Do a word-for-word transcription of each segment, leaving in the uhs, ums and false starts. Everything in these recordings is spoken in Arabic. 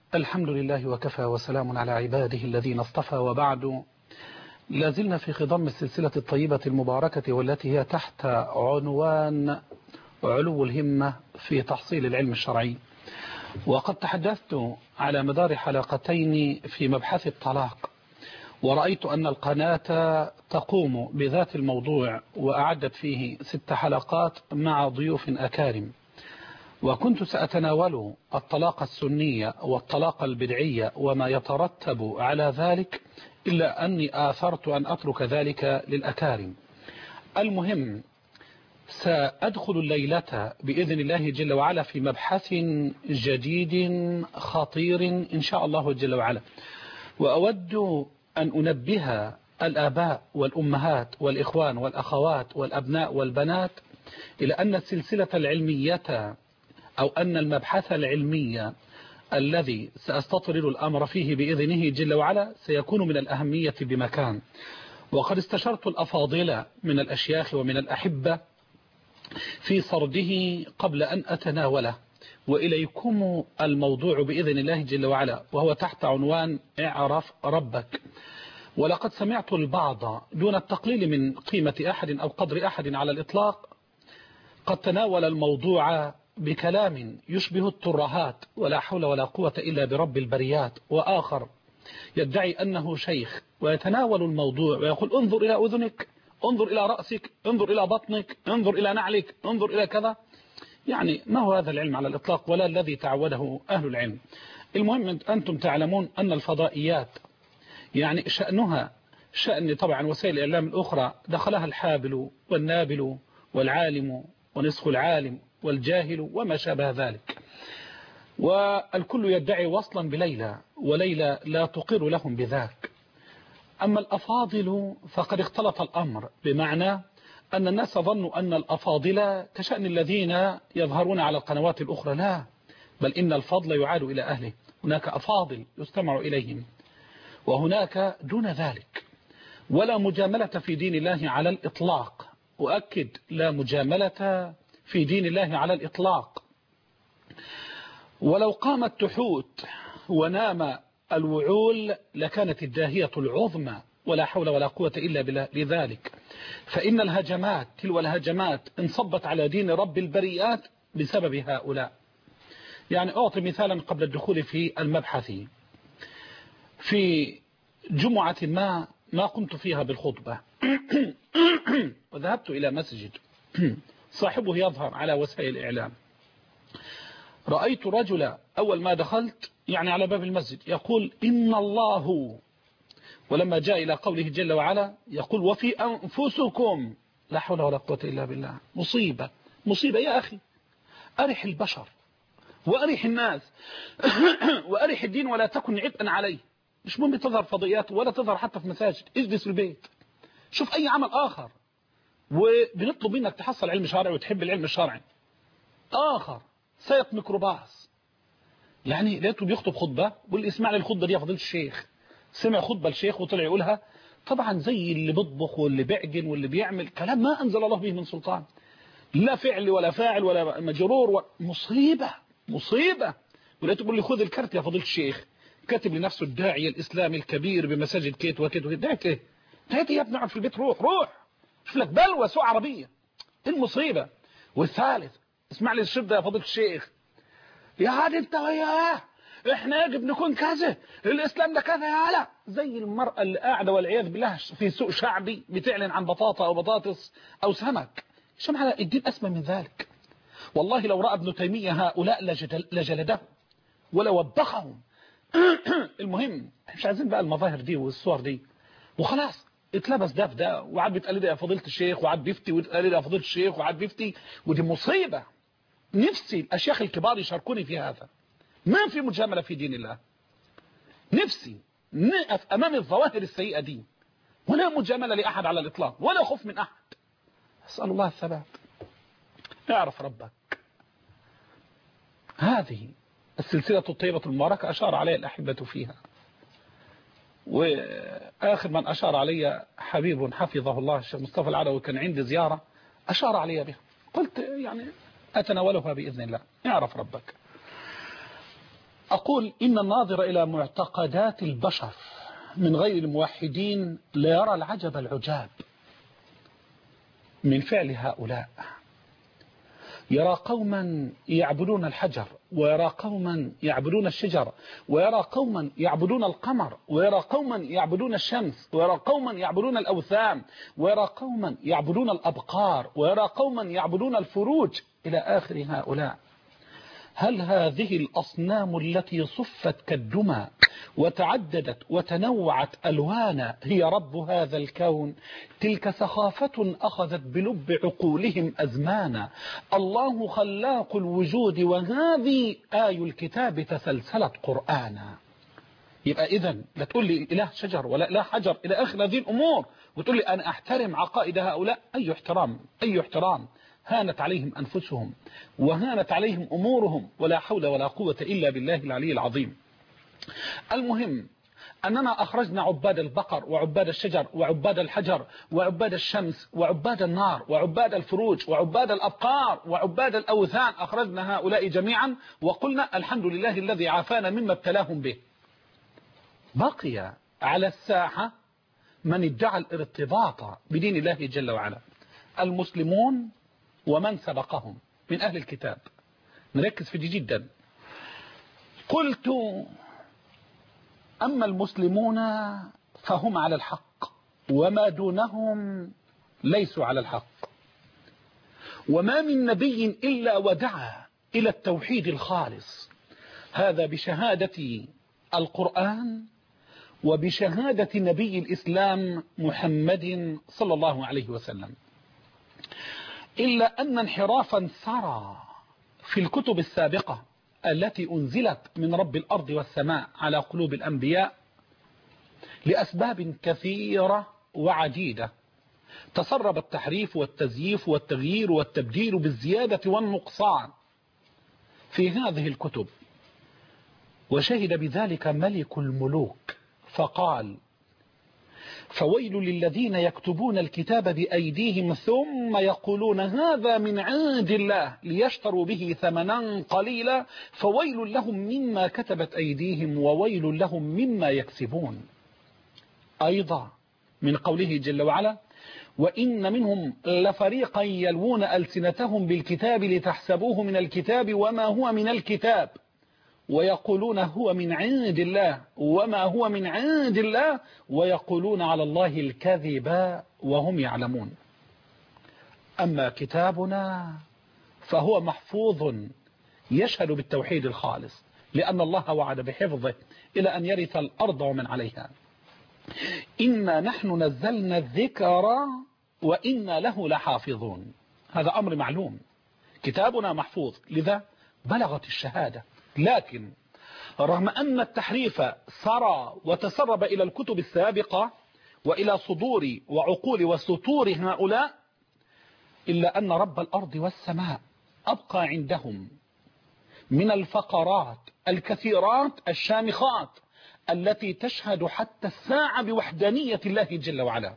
الحمد لله وكفى وسلام على عباده الذين اصطفى، وبعد. لازلنا في خضم السلسلة الطيبة المباركة والتي هي تحت عنوان علو الهمة في تحصيل العلم الشرعي. وقد تحدثت على مدار حلقتين في مبحث الطلاق، ورأيت أن القناة تقوم بذات الموضوع وأعدت فيه ست حلقات مع ضيوف أكارم، وكنت سأتناول الطلاق السنية والطلاق البدعية وما يترتب على ذلك، إلا أني آثرت أن أترك ذلك للأكارم. المهم، سأدخل الليلة بإذن الله جل وعلا في مبحث جديد خطير إن شاء الله جل وعلا، وأود أن أنبه الآباء والأمهات والإخوان والأخوات والأبناء والبنات إلى أن السلسلة العلمية أو أن المبحث العلمي الذي سأستطرد الأمر فيه بإذنه جل وعلا سيكون من الأهمية بمكان. وقد استشرت الأفاضل من الأشياخ ومن الأحبة في سرده قبل أن أتناوله، وإليكم الموضوع بإذن الله جل وعلا، وهو تحت عنوان اعرف ربك. ولقد سمعت البعض دون التقليل من قيمة أحد أو قدر أحد على الإطلاق قد تناول الموضوع بكلام يشبه الترهات، ولا حول ولا قوة إلا برب البريات، وآخر يدعي أنه شيخ ويتناول الموضوع ويقول انظر إلى أذنك، انظر إلى رأسك، انظر إلى بطنك، انظر إلى نعلك، انظر إلى كذا. يعني ما هو هذا العلم على الإطلاق ولا الذي تعوده أهل العلم. المهم أنتم تعلمون أن الفضائيات يعني شأنها شأن طبعا وسائل الإعلام الأخرى دخلها الحابل والنابل والعالم ونصف العالم والجاهل وما شابه ذلك، والكل يدعي وصلا بليلى، وليلى لا تقر لهم بذاك. أما الأفاضل فقد اختلط الأمر، بمعنى أن الناس ظنوا أن الأفاضل كشأن الذين يظهرون على القنوات الأخرى، لا، بل إن الفضل يعاد إلى أهله. هناك أفاضل يستمع إليهم، وهناك دون ذلك. ولا مجاملة في دين الله على الإطلاق، أؤكد لا مجاملة في دين الله على الإطلاق. ولو قامت تحوت ونام الوعول لكانت الداهية العظمى، ولا حول ولا قوة إلا بالله. لذلك فإن الهجمات تلو الهجمات انصبت على دين رب البريات بسبب هؤلاء. يعني أعطي مثالا قبل الدخول في المبحث. في جمعة ما ما قمت فيها بالخطبة وذهبت إلى مسجد صاحبه يظهر على وسائل الإعلام، رأيت رجلا أول ما دخلت يعني على باب المسجد يقول إن الله، ولما جاء إلى قوله جل وعلا يقول وفي أنفسكم، لا حول ولا قوة إلا بالله. مصيبة مصيبة يا أخي. أرح البشر وأرح الناس وأرح الدين ولا تكن عبئا عليه. مش مهم تظهر فضائيات ولا تظهر حتى في مساجد، اجلس في البيت شوف أي عمل آخر. وبنطلب منك تحصل علم شرعي وتحب العلم الشرعي. آخر سيق ميكروباص، يعني لقيته بيخطب خطبة، واللي اسمع لي الخطبة دي يا فضيلة الشيخ، سمع خطبة الشيخ وطلع يقولها، طبعا زي اللي بيطبخ واللي بيعجن واللي بيعمل كلام ما أنزل الله به من سلطان، لا فعل ولا فاعل ولا مجرور و... مصيبة مصيبة. ولقيته يقول لي خذ الكرت يا فضيلة الشيخ، كاتب لنفسه الداعية الإسلامي الكبير بمساجد كيت وكيت وكيت. دعيت ايه؟ دعيت يا ابني اقعد في البيت، روح روح شوف لك بلوى سوء عربية. المصيبة. والثالث اسمع لي الشرط يا فضيلة الشيخ، يا عاد انت وياه احنا يجب نكون كذا، الاسلام ده كذا يا لا، زي المرأة اللي قاعدة والعياذ بالله في سوق شعبي بتعلن عن بطاطا او بطاطس او سمك. شو معنى الدين اسمى من ذلك؟ والله لو رأى ابن تيمية هؤلاء لجلده ولوبخهم. المهم مش عايزين بقى المظاهر دي والصور دي وخلاص. اتلبس ده في ده، وعاد بيتقال لي يا فضيلة الشيخ، وعاد بيفتي ويتقال لي يا فضيلة الشيخ، وعاد بيفتي، ودي مصيبة. نفسي الأشياخ الكبار يشاركوني في هذا. ما في مجاملة في دين الله. نفسي نقف أمام الظواهر السيئة دي، ولا مجاملة لأحد على الإطلاق، ولا خوف من أحد. أسأل الله الثبات. اعرف ربك. هذه السلسلة الطيبة المباركة أشار علي الأحبة فيها، وآخر من أشار علي حبيب حفظه الله الشيخ مصطفى العلوي، كان عندي زيارة أشار علي بها، قلت يعني أتناولها بإذن الله. اعرف ربك. أقول إن الناظر إلى معتقدات البشر من غير الموحدين لا يرى العجب العجاب من فعل هؤلاء. يرى قوما يعبدون الحجر، ويرى قوما يعبدون الشجر، ويرى قوما يعبدون القمر، ويرى قوما يعبدون الشمس، ويرى قوما يعبدون الأوثان، ويرى قوما يعبدون الأبقار، ويرى قوما يعبدون الفروج إلى آخر هؤلاء. هل هذه الأصنام التي صفت كالدمى وتعددت وتنوعت ألوانا هي رب هذا الكون؟ تلك سخافة أخذت بلب عقولهم أزمانا. الله خلاق الوجود وهذه آي الكتاب تسلسلت قرآنا. يبقى إذن لا تقول لي إله شجر ولا إله حجر إلى آخر هذه الأمور وتقول لي أنا أحترم عقائد هؤلاء. أي احترام، أي احترام. هانت عليهم أنفسهم وهانت عليهم أمورهم، ولا حول ولا قوة إلا بالله العلي العظيم. المهم أننا أخرجنا عباد البقر وعباد الشجر وعباد الحجر وعباد الشمس وعباد النار وعباد الفروج وعباد الأبقار وعباد الأوثان، أخرجنا هؤلاء جميعا وقلنا الحمد لله الذي عافانا مما ابتلاهم به. بقي على الساحة من ادعى الارتباط بدين الله جل وعلا، المسلمون ومن سبقهم من أهل الكتاب. نركز في دي جدا. قلت أما المسلمون فهم على الحق وما دونهم ليسوا على الحق، وما من نبي إلا ودعا إلى التوحيد الخالص، هذا بشهادة القرآن وبشهادة نبي الإسلام محمد صلى الله عليه وسلم. إلا أن انحرافا سرى في الكتب السابقة التي أنزلت من رب الأرض والسماء على قلوب الأنبياء لأسباب كثيرة وعديدة، تسرب التحريف والتزييف والتغيير والتبديل بالزيادة والنقصان في هذه الكتب. وشهد بذلك ملك الملوك فقال: فويل للذين يكتبون الكتاب بأيديهم ثم يقولون هذا من عند الله ليشتروا به ثمنا قليلا فويل لهم مما كتبت أيديهم وويل لهم مما يكسبون. أيضا من قوله جل وعلا: وإن منهم لفريقا يلوون ألسنتهم بالكتاب لتحسبوه من الكتاب وما هو من الكتاب ويقولون هو من عند الله وما هو من عند الله ويقولون على الله الكذب وهم يعلمون. أما كتابنا فهو محفوظ يشهد بالتوحيد الخالص، لأن الله وعد بحفظه إلى أن يرث الأرض ومن عليها. إنا نحن نزلنا الذكر وإنا له لحافظون. هذا أمر معلوم، كتابنا محفوظ، لذا بلغت الشهادة. لكن رغم أن التحريف سرى وتسرب إلى الكتب السابقة وإلى صدور وعقول وسطور هؤلاء، إلا أن رب الأرض والسماء أبقى عندهم من الفقرات الكثيرات الشامخات التي تشهد حتى الساعة بوحدانية الله جل وعلا.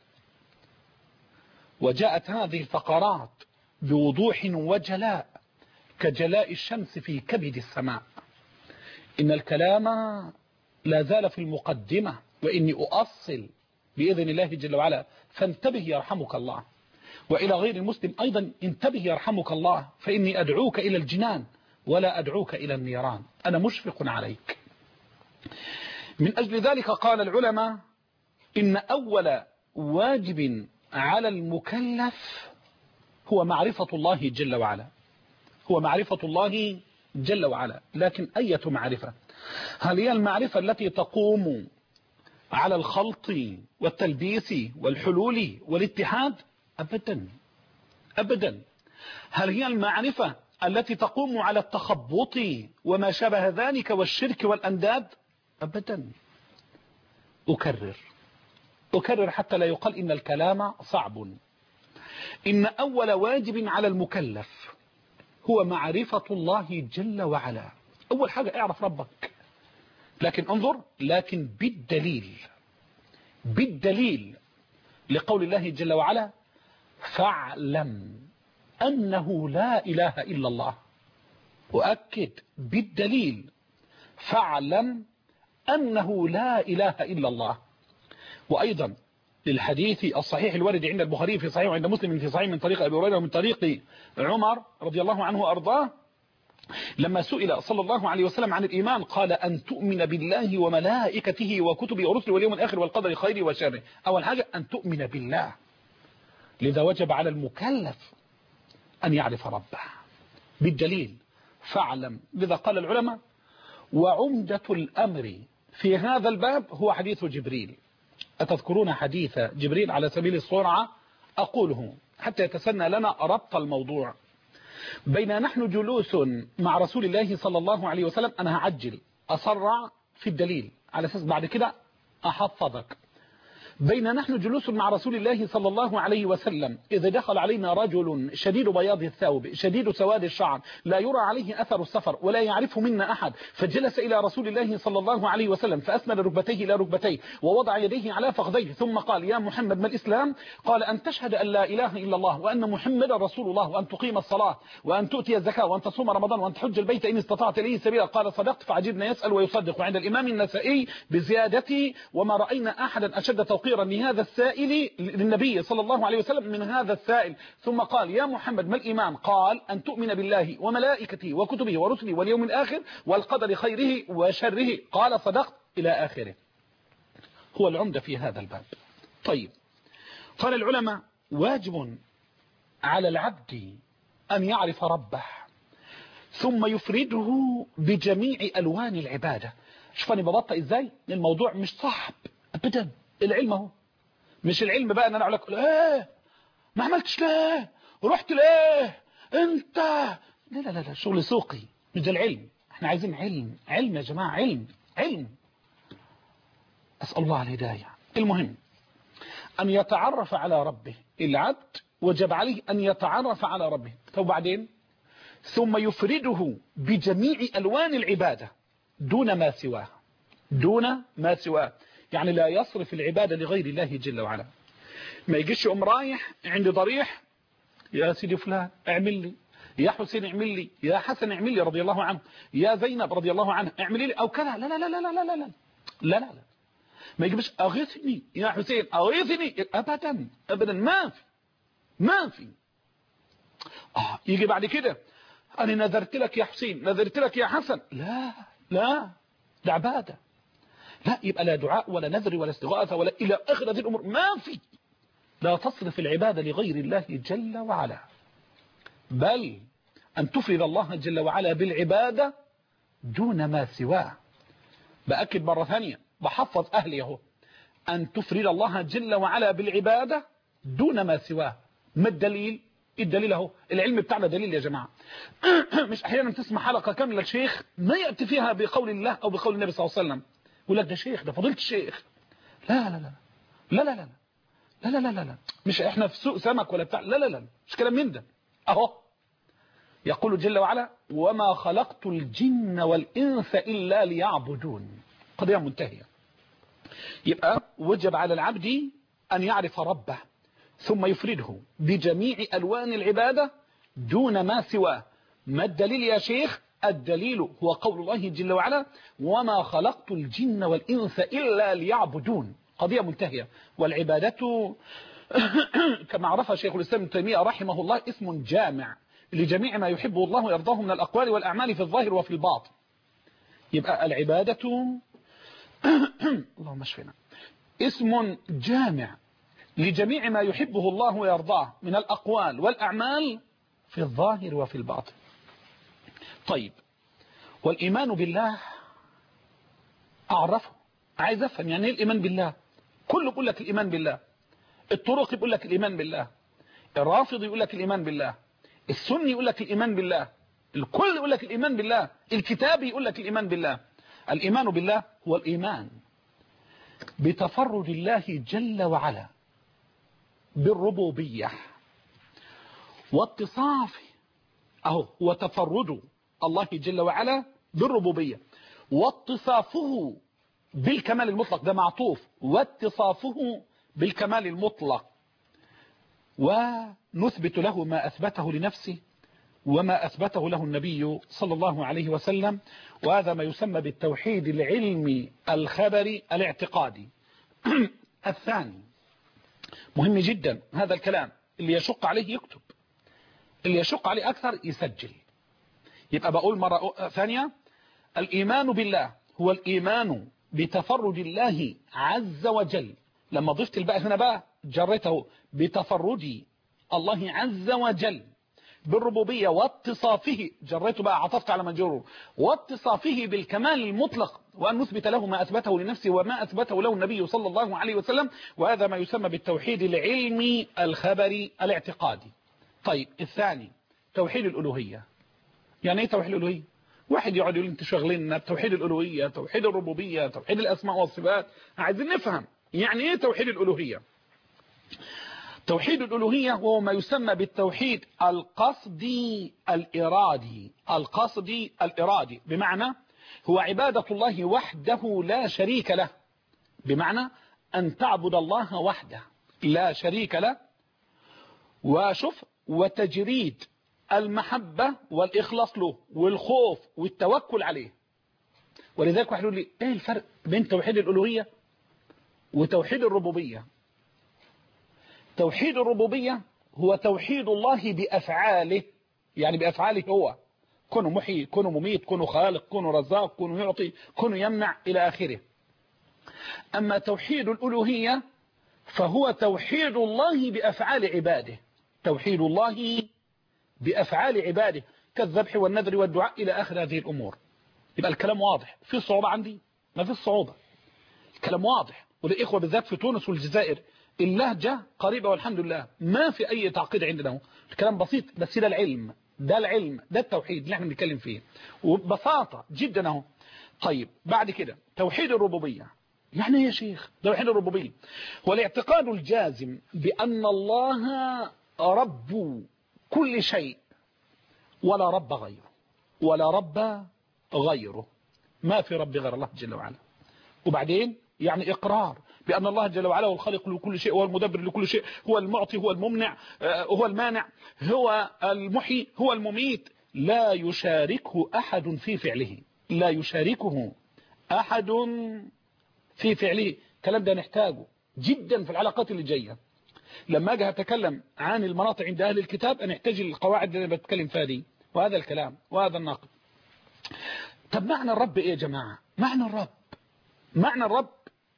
وجاءت هذه الفقرات بوضوح وجلاء كجلاء الشمس في كبد السماء. إن الكلام لا زال في المقدمة، وإني أؤصل بإذن الله جل وعلا، فانتبه يرحمك الله. وإلى غير المسلم أيضا انتبه يرحمك الله، فإني أدعوك إلى الجنان ولا أدعوك إلى النيران، أنا مشفق عليك. من أجل ذلك قال العلماء: إن أول واجب على المكلف هو معرفة الله جل وعلا، هو معرفة الله جل وعلا. لكن أية معرفة؟ هل هي المعرفة التي تقوم على الخلط والتلبيس والحلول والاتحاد؟ أبدا أبدا. هل هي المعرفة التي تقوم على التخبط وما شابه ذلك والشرك والأنداد؟ أبدا. أكرر أكرر حتى لا يقال إن الكلام صعب. إن أول واجب على المكلف هو معرفة الله جل وعلا. أول حاجة اعرف ربك، لكن انظر، لكن بالدليل، بالدليل لقول الله جل وعلا: فاعلم أنه لا إله إلا الله. أؤكد بالدليل، فاعلم أنه لا إله إلا الله. وأيضا للحديث الصحيح الوارد عند البخاري في صحيح وعند مسلم في صحيح من طريق أبي هريرة ومن طريق عمر رضي الله عنه وأرضاه، لما سئل صلى الله عليه وسلم عن الإيمان قال أن تؤمن بالله وملائكته وكتبه ورسله واليوم الآخر والقدر خيره وشره. أول حاجة أن تؤمن بالله، لذا وجب على المكلف أن يعرف ربه بالدليل فاعلم. لذا قال العلماء وعمدة الأمر في هذا الباب هو حديث جبريل. أتذكرون حديث جبريل على سبيل السرعة؟ أقوله حتى يتسنى لنا ربط الموضوع. بين نحن جلوس مع رسول الله صلى الله عليه وسلم، أنا هعجل أسرع في الدليل على أساس بعد كده أحفظك. بين نحن جلوس مع رسول الله صلى الله عليه وسلم إذا دخل علينا رجل شديد بياض الثوب شديد سواد الشعر لا يرى عليه أثر السفر ولا يعرفه منا أحد، فجلس إلى رسول الله صلى الله عليه وسلم فأسند ركبتيه إلى ركبتيه ووضع يديه على فخذيه ثم قال يا محمد ما الإسلام؟ قال أن تشهد أن لا إله إلا الله وأن محمدا رسول الله وأن تقيم الصلاة وأن تؤتي الزكاة وأن تصوم رمضان وأن تحج البيت إن استطعت إليه سبيلا. قال صدقت. فعجبنا يسأل ويصدق. وعند الإمام النسائي بزيادة وما رأينا أحدا أشد توقيرا لهذا السائل للنبي صلى الله عليه وسلم من هذا السائل. ثم قال يا محمد ما الإيمان؟ قال أن تؤمن بالله وملائكته وكتبه ورسله واليوم الآخر والقدر خيره وشره. قال صدقت إلى آخره. هو العمدة في هذا الباب. طيب، قال العلماء واجب على العبد أن يعرف ربه ثم يفرده بجميع ألوان العبادة. شوفني ببطأ إزاي؟ الموضوع مش صعب أبدا. العلم هو مش العلم بقى ان انا اقول لك ايه ما عملتش ليه ورحت ليه انت لا لا لا شغل سوقي مش ده العلم. احنا عايزين علم. علم يا جماعة، علم علم. اسأل الله الهداية. المهم ان يتعرف على ربه. العبد وجب عليه ان يتعرف على ربه. طب بعدين ثم يفرده بجميع الوان العبادة دون ما سواه. دون ما سواه يعني لا يصرف العبادة لغير الله جل وعلا. ما يجيش يقوم رايح عند ضريح يا سيدي فلان اعمل لي، يا حسين اعمل لي، يا حسن اعمل لي رضي الله عنه، يا زينب رضي الله عنها اعمل لي او كذا. لا لا لا لا لا لا لا لا لا لا ما يجيبش اغيثني يا حسين اغيثني ابدا ابدا. ما في ما في اه يجي بعد كده انا نذرت لك يا حسين نذرت لك يا حسن. لا لا ده عباده. لا يبقى لا دعاء ولا نذر ولا استغاثة ولا إلى آخر هذه الأمور. ما في. لا تصرف العبادة لغير الله جل وعلا، بل أن تفرد الله جل وعلا بالعبادة دون ما سواه. بأكد مرة ثانية بحفظ أهلي اهو. أن تفرد الله جل وعلا بالعبادة دون ما سواه. ما الدليل؟ الدليل اهو. العلم بتاعنا دليل يا جماعة. مش أحيانا تسمع حلقة كاملة الشيخ ما يأتي فيها بقول الله أو بقول النبي صلى الله عليه وسلم يقول لك ده شيخ ده فضيلة الشيخ. لا لا لا لا لا لا لا لا لا لا لا مش احنا في سوق سمك ولا بتاع. لا لا لا مش كلام من ده. اهو يقول جل وعلا وما خلقت الجن والإنس إلا ليعبدون. قضية منتهية. يبقى وجب على العبد أن يعرف ربه ثم يفرده بجميع ألوان العبادة دون ما سواه. ما الدليل يا شيخ؟ الدليل هو قول الله جل وعلا وما خلقت الجن والإنس إلا ليعبدون. قضية منتهية. والعبادة كما عرفها شيخ الإسلام ابن تيمية رحمه الله اسم جامع لجميع ما يحبه الله ويرضاه من الأقوال والأعمال في الظاهر وفي الباطن. يبقى العبادة اللهم اشفنا اسم جامع لجميع ما يحبه الله ويرضاه من الأقوال والأعمال في الظاهر وفي الباطن. طيب، والإيمان بالله أعرفه. عايز أفهم يعني إيه الإيمان بالله. كله يقول لك الإيمان بالله. الطرق يقول لك الإيمان بالله. الرافض يقول لك الإيمان بالله. السني يقول لك الإيمان بالله. الكل يقول لك الإيمان بالله. الكتاب يقول لك الإيمان بالله. الإيمان بالله هو الإيمان بتفرد الله جل وعلا بالربوبية واتصافه أهو هو تفرد الله جل وعلا بالربوبية واتصافه بالكمال المطلق. ده معطوف. واتصافه بالكمال المطلق ونثبت له ما أثبته لنفسه وما أثبته له النبي صلى الله عليه وسلم، وهذا ما يسمى بالتوحيد العلمي الخبري الاعتقادي. الثاني مهم جدا هذا الكلام، اللي يشق عليه يكتب، اللي يشق عليه أكثر يسجل. يبقى بقول مرة ثانية، الإيمان بالله هو الإيمان بتفرد الله عز وجل. لما ضفت الباء هنا بقى جريته بتفرد الله عز وجل بالربوبية واتصافه، جريته بقى عطفت على مجرور، واتصافه بالكمال المطلق، وأن نثبت له ما أثبته لنفسه وما أثبته له النبي صلى الله عليه وسلم، وهذا ما يسمى بالتوحيد العلمي الخبري الاعتقادي. طيب الثاني توحيد الألوهية. يعني ايه توحيد الألوهية؟ واحد يقعد يقول انت شغلنا بتوحيد الألوهية، توحيد الربوبية، توحيد الأسماء والصفات. عايزين نفهم يعني ايه توحيد الألوهية. توحيد الألوهية هو ما يسمى بالتوحيد القصدي الإرادي. القصدي الإرادي بمعنى هو عبادة الله وحده لا شريك له، بمعنى أن تعبد الله وحده لا شريك له، وشوف وتجريد المحبة والإخلاص له والخوف والتوكل عليه. ولذلك واحد يقول لي ايه الفرق بين توحيد الألوهية وتوحيد الربوبية؟ توحيد الربوبية هو توحيد الله بأفعاله، يعني بأفعاله هو، كونه محيي، كونه مميت، كونه خالق، كونه رزاق، كونه يعطي، كونه يمنع إلى آخره. أما توحيد الألوهية فهو توحيد الله بأفعال عباده، توحيد الله بأفعال عباده كالذبح والنذر والدعاء إلى آخر هذه الأمور. يبقى الكلام واضح. في صعوبة عندي؟ ما في صعوبة، الكلام واضح. والإخوة بالذات في تونس والجزائر اللهجة قريبة والحمد لله، ما في أي تعقيد عندنا، الكلام بسيط. بس ده العلم، ده العلم، ده التوحيد اللي احنا بنتكلم فيه وببساطة جدا اهو. طيب بعد كده توحيد الربوبية. يعني ايه يا شيخ توحيد الربوبية؟ هو الاعتقاد الجازم بأن الله رب كل شيء ولا رب غيره، ولا رب غيره، ما في رب غير الله جل وعلا. وبعدين يعني إقرار بأن الله جل وعلا هو الخالق لكل شيء، هو المدبر لكل شيء، هو المعطي، هو الممنع، هو المانع، هو المحيي، هو المميت، لا يشاركه أحد في فعله، لا يشاركه أحد في فعله. الكلام ده نحتاجه جدا في العلاقات اللي جاية. لما أجي أتكلم عن المناطق عند أهل الكتاب أنا أحتاج القواعد اللي أنا بتكلم فيها دي، وهذا الكلام وهذا الناقد. طب معنى الرب إيه يا جماعة؟ معنى الرب، معنى الرب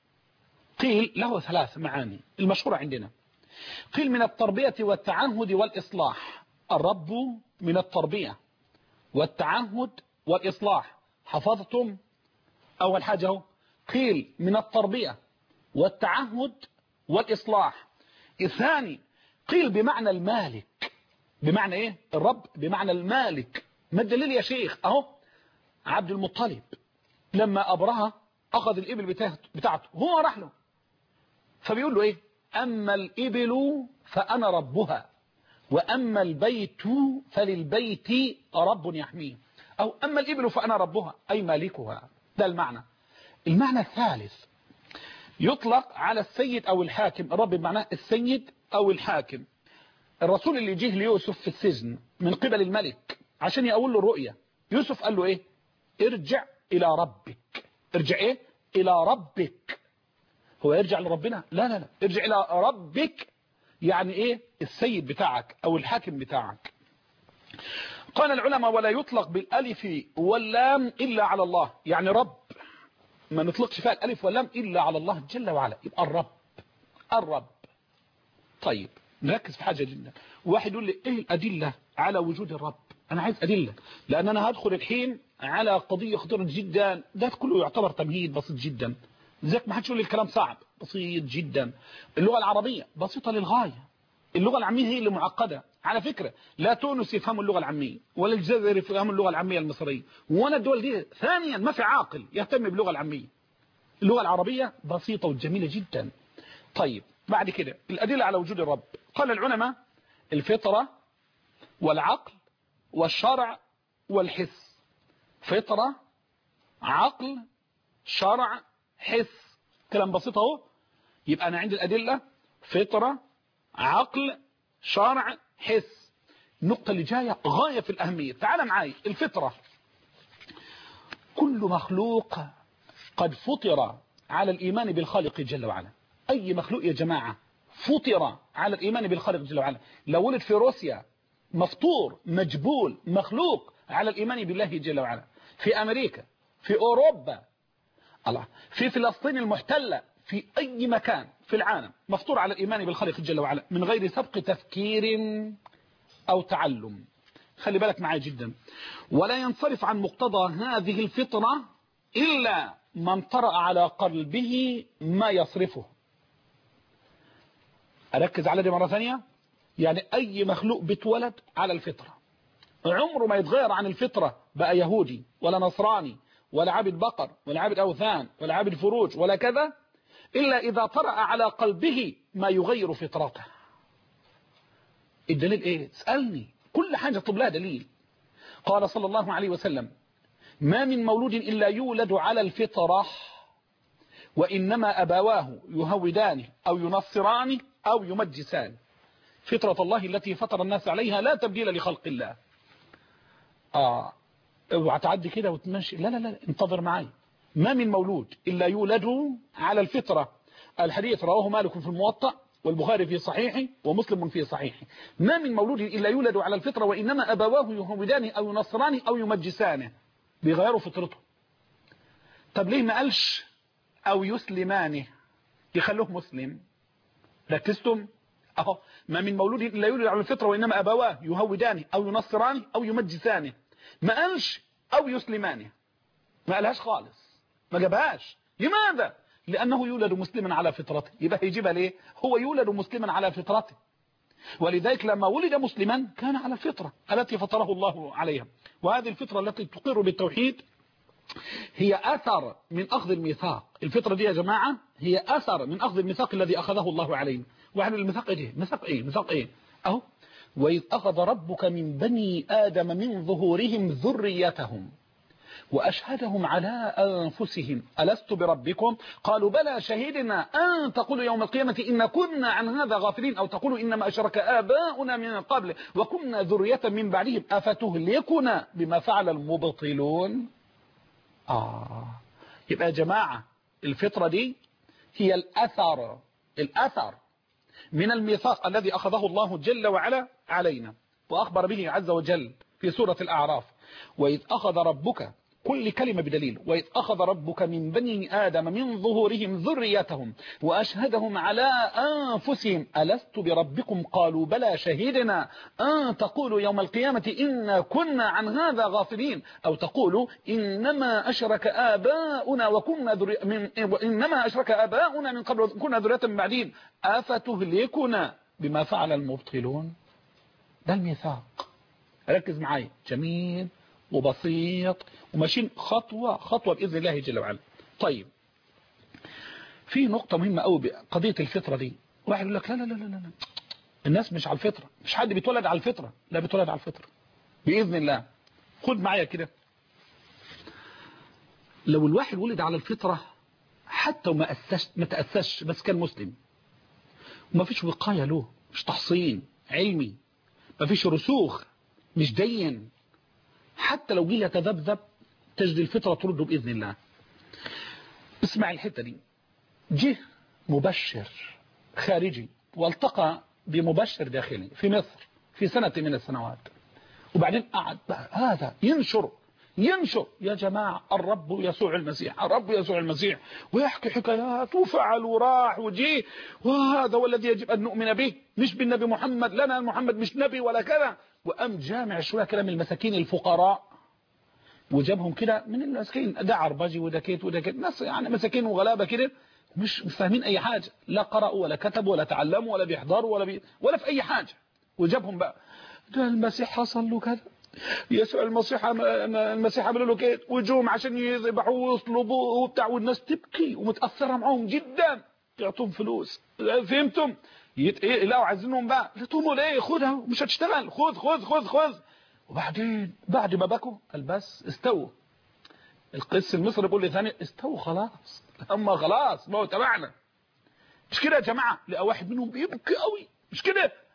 قيل له ثلاث معاني المشهورة عندنا. قيل من التربية والتعهد والإصلاح. الرب من التربية والتعهد والإصلاح. حفظتم؟ أول حاجة هو قيل من التربية والتعهد والإصلاح. الثاني قيل بمعنى المالك. بمعنى إيه؟ الرب بمعنى المالك. ما الدليل يا شيخ؟ أهو عبد المطلب لما أبرهة أخذ الإبل بتاعته هو راح له، فبيقول له إيه؟ أما الإبل فأنا ربها، وأما البيت فللبيت رب يحميه. أو أما الإبل فأنا ربها أي مالكها. ده المعنى. المعنى الثالث يطلق على السيد أو الحاكم. الرب بمعنى السيد أو الحاكم. الرسول اللي جه ليوسف في السجن من قبل الملك عشان يقول له الرؤية، يوسف قال له إيه؟ ارجع إلى ربك. ارجع إيه؟ إلى ربك. هو يرجع لربنا؟ لا لا لا، ارجع إلى ربك، يعني إيه؟ السيد بتاعك أو الحاكم بتاعك. قال العلماء ولا يطلق بالألف واللام إلا على الله. يعني رب ما نطلقش فيها الألف واللام إلا على الله جل وعلا، يبقى الرب. الرب. طيب نركز في حاجة جدا. واحد يقول لي إيه الأدلة على وجود الرب؟ أنا عايز أدلة، لأن أنا هدخل الحين على قضية خطيرة جدا. ده كله يعتبر تمهيد بسيط جدا. ذاك ما حدش يقول لي الكلام صعب، بسيط جدا. اللغة العربية بسيطة للغاية. اللغة العامية هي اللي معقدة. على فكرة لا تونس يفهموا اللغة العامية، ولا الجزائر يفهموا اللغة العامية المصرية، ولا الدول دي. ثانيا ما في عاقل يهتم باللغة العامية. اللغة العربية بسيطة وجميلة جدا. طيب بعد كده الأدلة على وجود الرب. قال العلماء الفطرة والعقل والشرع والحس. فطرة، عقل، شرع، حس. كلام بسيط اهو. يبقى أنا عندي الأدلة فطرة، عقل، شرع، حس. النقطة اللي جاية غاية في الأهمية. تعال معي. الفطرة كل مخلوق قد فطر على الإيمان بالخالق جل وعلا. أي مخلوق يا جماعة فطر على الإيمان بالخالق جل وعلا. لو ولد في روسيا مفطور مجبول مخلوق على الإيمان بالله جل وعلا. في أمريكا، في أوروبا، الله، في فلسطين المحتلة، في أي مكان في العالم مفطور على الإيمان بالخالق جل وعلا من غير سبق تفكير أو تعلم. خلي بالك معي جدا. ولا ينصرف عن مقتضى هذه الفطرة إلا من طرأ على قلبه ما يصرفه. أركز على دي مرة ثانية. يعني أي مخلوق بتولد على الفطرة، عمره ما يتغير عن الفطرة، بقى يهودي ولا نصراني ولا عابد بقر ولا عابد أوثان ولا عابد فروج ولا كذا، إلا إذا طرأ على قلبه ما يغير فطرته. الدليل إيه؟ اسألني. كل حاجة طب لها دليل. قال صلى الله عليه وسلم: ما من مولود إلا يولد على الفطرة وإنما أبواه يهودانه أو ينصرانه أو يمجسانه. فطرة الله التي فطر الناس عليها لا تبديل لخلق الله. آه اوعى تعدي كده وتمشي، لا لا لا، انتظر معي. ما من مولود إلا يولد على الفطرة. الحديث رواه مالك في الموطأ والبخاري في صحيحه ومسلم في صحيحه. ما من مولود إلا يولد على الفطرة وإنما أبواه يهودانه أو ينصرانه أو يمجسانه. بيغيروا فطرته. طب ليه ما قالش أو يسلمانه يخلوه مسلم؟ ركزتم؟ أهو ما من مولود إلا يولد على الفطرة وإنما أبواه يهودانه أو ينصرانه أو يمجسانه. ما قالش أو يسلمانه، ما قالهاش خالص، ما جابهاش. لماذا؟ لأنه يولد مسلما على فطرته. يبقى يجيبها ليه؟ هو يولد مسلما على فطرته، ولذلك لما ولد مسلما كان على الفطرة التي فطره الله عليها. وهذه الفطرة التي تقر بالتوحيد هي أثر من أخذ الميثاق. الفطرة دي يا جماعة هي أثر من أخذ الميثاق الذي أخذه الله علينا. واحد الميثاق إيه؟ ميثاق إيه؟ ميثاق إيه؟ أهو: وإذ أخذ ربك من بني آدم من ظهورهم ذريتهم وأشهدهم على أنفسهم ألست بربكم قالوا بلى شهدنا أن تقولوا يوم القيامة إن كنا عن هذا غافلين أو تقولوا إنما أشرك آباؤنا من قبل وكنا ذرية من بعدهم أفتهلكنا بما فعل المبطلون. آه يبقى يا جماعة الفطرة دي هي الأثر الأثر من الميثاق الذي أخذه الله جل وعلا علينا، وأخبر به عز وجل في سورة الأعراف: وإذ أخذ ربك، كل كلمة بدليل، وإذ أخذ ربك من بني آدم من ظهورهم ذريتهم وأشهدهم على أنفسهم ألست بربكم قالوا بلى شهدنا أن تقولوا يوم القيامة إنا كنا عن هذا غافلين أو تقولوا إنما أشرك آباؤنا وكنا ذري من إنما أشرك آباؤنا من قبل وكنا ذرية من بعدين أفتهلكنا بما فعل المبطلون. ده الميثاق. ركز معي، جميل وبسيط وماشيين خطوة خطوة بإذن الله جل وعلا. طيب في نقطة مهمة قوي بقضية الفطرة دي. واحد يقول لك لا لا لا لا لا الناس مش على الفطرة، مش حد بيتولد على الفطرة. لا، بيتولد على الفطرة بإذن الله. خد معايا كده. لو الواحد ولد على الفطرة حتى وما أسش ما تأسش بس كان مسلم وما فيش وقاية له، مش تحصين علمي، ما فيش رسوخ، مش دين، حتى لو جه يتذبذب تجد الفطرة ترده بإذن الله. اسمع الحتة دي. جه مبشر خارجي والتقى بمبشر داخلي في مصر في سنة من السنوات، وبعدين قعد هذا ينشر ينشر يا جماعة الرب يسوع المسيح، الرب يسوع المسيح، ويحكي حكايات وفعل وراح وجي، وهذا والذي يجب أن نؤمن به، مش بالنبي محمد، لنا محمد مش نبي ولا كذا. وأم جامع شوية كلام المساكين الفقراء وجابهم كده من المساكين، ده عربجي وده كيت وده كيت، ناس يعني مساكين وغلابة كده مش فاهمين أي حاجة، لا قرأوا ولا كتبوا ولا تعلموا ولا بيحضروا ولا بي ولا في أي حاجة. وجابهم بقى ده المسيح حصل له كذا، يسوع المسيح المسيح عملوا له كده، وجوم عشان يذبحوه ويصلبوه وبتاع، والناس تبكي ومتأثرة معهم جدا، يعطوهم فلوس. فهمتم؟ يلاقوا عايزينهم بقى، لتقوموا ليه؟ خدها مش هتشتغل، خذ خذ خذ خذ. وبعدين بعد ما بكوا قال بس استووا. القس المصري بيقول لي ثاني استووا خلاص، اما خلاص ما هو تبعنا. مش كده يا جماعه؟ لقى واحد منهم بيبكي قوي، مش كده؟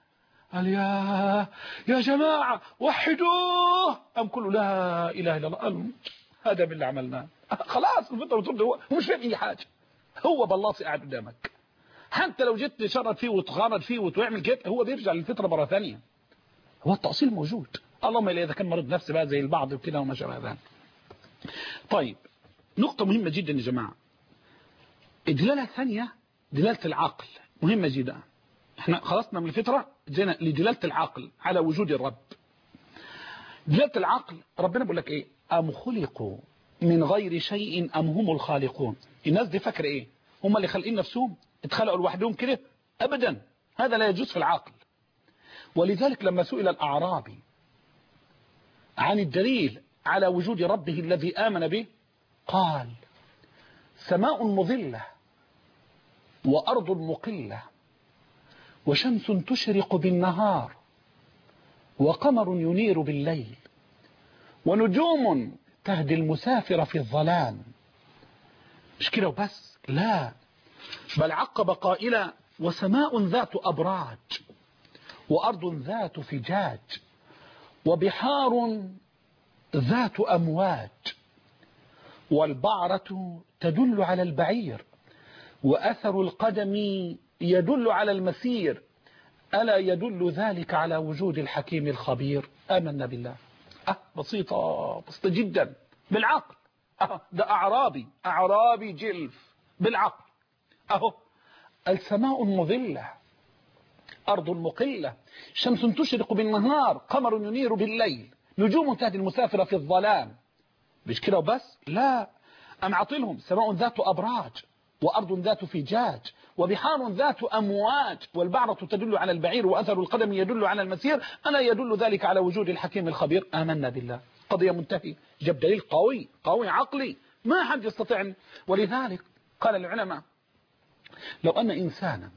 قال يا يا جماعة وحدوه، أم كله لا إله إلا الله. قال هذا باللي عملناه. خلاص الفطرة بترد، هو مش فاهم أي حاجة، هو بلاصي قاعد قدامك. حتى لو جيت تشرد فيه وتخرج فيه وتعمل كده، هو بيرجع للفطرة مرة ثانية. هو التأصيل موجود، اللهم إلا إذا كان مريض نفسي بقى زي البعض وكده وما شابه ذلك. طيب نقطة مهمة جدا يا جماعة، الدلالة الثانية دلالة العقل مهمة جدا. احنا خلصنا من الفطرة جينا لدلالة العقل على وجود الرب. دلالة العقل ربنا بيقول لك ايه؟ أم خلقوا من غير شيء أم هم الخالقون. الناس دي فاكرة ايه؟ هم اللي خالقين نفسهم؟ اتخلقوا لوحدهم كده؟ أبدا، هذا لا يجوز في العقل. ولذلك لما سئل الأعرابي عن الدليل على وجود ربه الذي آمن به قال سماء مظلة وأرض مقلة وشمس تشرق بالنهار وقمر ينير بالليل ونجوم تهدي المسافر في الظلام. مش كده وبس، لا، بل عقب قائلا وسماء ذات أبراج وأرض ذات فجاج وبحار ذات أمواج والبعرة تدل على البعير وأثر القدم يدل على المسير ألا يدل ذلك على وجود الحكيم الخبير. آمنا بالله. أه بسيطة بسيطة جدا بالعقل. أه ده أعرابي أعرابي جلف بالعقل. أهو السماء مظلة أرض مقلة شمس تشرق بالنهار قمر ينير بالليل نجوم تهدي المسافر في الظلام. مش كده وبس، لا، أم عطلهم سماء ذات أبراج وأرض ذات فجاج وبحار ذات أمواج والبعرة تدل على البعير وأثر القدم يدل على المسير ألا يدل ذلك على وجود الحكيم الخبير. آمنا بالله. قضية منتهي. جاب دليل قوي قوي عقلي ما حد يستطيع. ولذلك قال العلماء لو أن إنسانا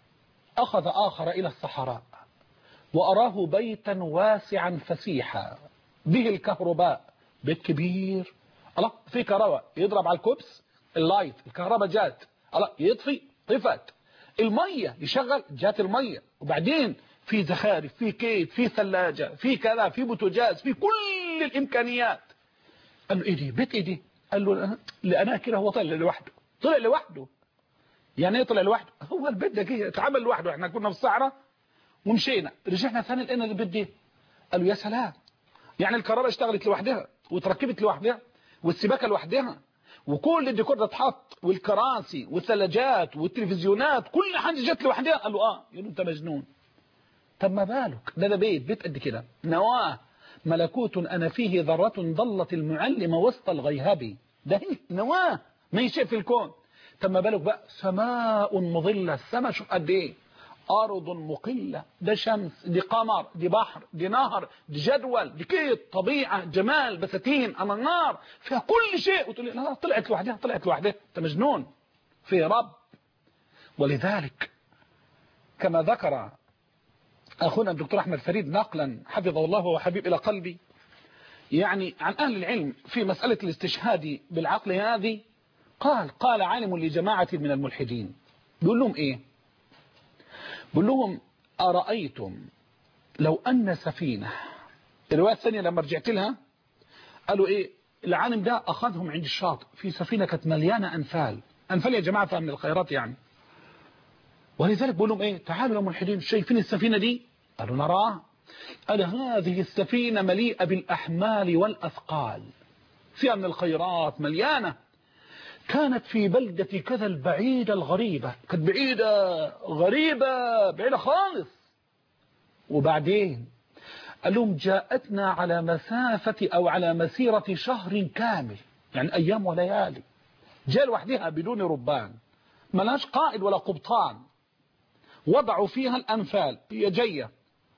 أخذ آخر إلى الصحراء وأراه بيتا واسعا فسيحا به الكهرباء، بيت كبير، الله في كهرباء، يضرب على الكبس اللايت الكهرباء جات، الله يطفي طفت، المية يشغل جات المية، وبعدين في زخارف في كيت في ثلاجة في كذا في بوتاجاز في كل الإمكانيات. قال له إيه دي بيت إيه دي؟ قال له لأنا كده. هو طلع لوحده طلع لوحده. يعني ايه طلع لوحده؟ هو البيت ده كده اتعمل لوحده. احنا كنا في الصحراء ومشينا رجعنا ثاني لقينا البيت ده. قالوا يا سلام، يعني الكهرباء اشتغلت لوحدها وتركبت لوحدها والسباكه لوحدها وكل الديكور ده اتحط والكراسي والثلاجات والتلفزيونات كل حاجه جت لوحدها. قالوا اه. يقولوا انت مجنون. طب ما بالك ده ده بيت بيت قد كده نواه ملكوت انا فيه ذره ضلت المعلم وسط الغيهبي. ده نواه ما يشاء في الكون. طب ما بالك بقى سماء مظلة، السماء شوف قد ايه، أرض مقلة، ده شمس دي قمر دي بحر دي نهر دي جدول دي كيت طبيعة جمال بساتين أنهار فيها كل شيء، وتقول لي لا طلعت لوحدها طلعت لوحدها. أنت مجنون. في رب. ولذلك كما ذكر أخونا الدكتور أحمد فريد نقلا حفظه الله وهو حبيب إلى قلبي يعني عن أهل العلم في مسألة الاستشهاد بالعقل هذه، قال قال عالم لجماعة من الملحدين بيقول لهم ايه؟ بيقول لهم أرأيتم لو أن سفينة، الرواية الثانية لما رجعت لها قالوا ايه؟ العالم ده أخذهم عند الشاطئ في سفينة كانت مليانة أنفال. أنفال يا جماعة فهم من الخيرات يعني. ولذلك بيقول لهم ايه؟ تعالوا يا ملحدين شايفين السفينة دي؟ قالوا نراها. قال هذه السفينة مليئة بالأحمال والأثقال فيها من الخيرات مليانة. كانت في بلدة كذا البعيدة الغريبة، كانت بعيدة غريبة بعيدة خالص. وبعدين قال لهم جاءتنا على مسافة أو على مسيرة شهر كامل، يعني أيام وليالي، جاء لوحدها بدون ربان ملاش قائد ولا قبطان. وضعوا فيها الأنفال هي جاية،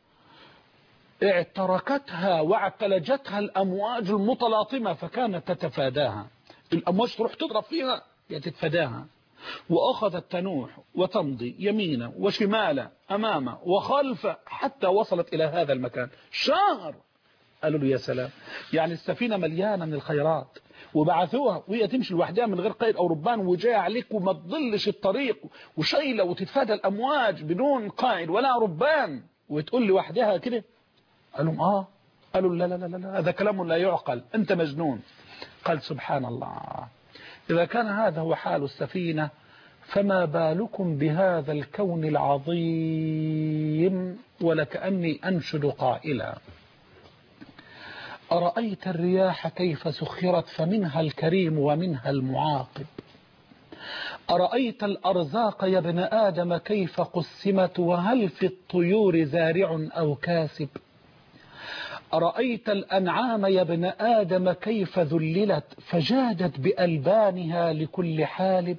اعتركتها واعتلجتها الأمواج المتلاطمة فكانت تتفاداها. الأمواج تروح تضرب فيها تتفاداها، وأخذت تنوح وتمضي يمينا وشمالا أماما وخلفا حتى وصلت إلى هذا المكان. شهر. قالوا له يا سلام، يعني السفينة مليانة من الخيرات وبعثوها وهي تمشي لوحدها من غير قيد أو ربان وجاية عليك وما تضلش الطريق وشيلة وتتفادى الأمواج بدون قائد ولا ربان وتقول لي وحدها كده؟ قال لهم آه. قالوا لا لا لا لا هذا كلام لا يعقل، أنت مجنون. قال سبحان الله، إذا كان هذا هو حال السفينة فما بالكم بهذا الكون العظيم. ولكأني أنشد قائلا: أرأيت الرياح كيف سخرت فمنها الكريم ومنها المعاقب. أرأيت الأرزاق يا ابن آدم كيف قسمت وهل في الطيور زارع أو كاسب. أرأيت الأنعام يا ابن آدم كيف ذللت فجادت بألبانها لكل حالب.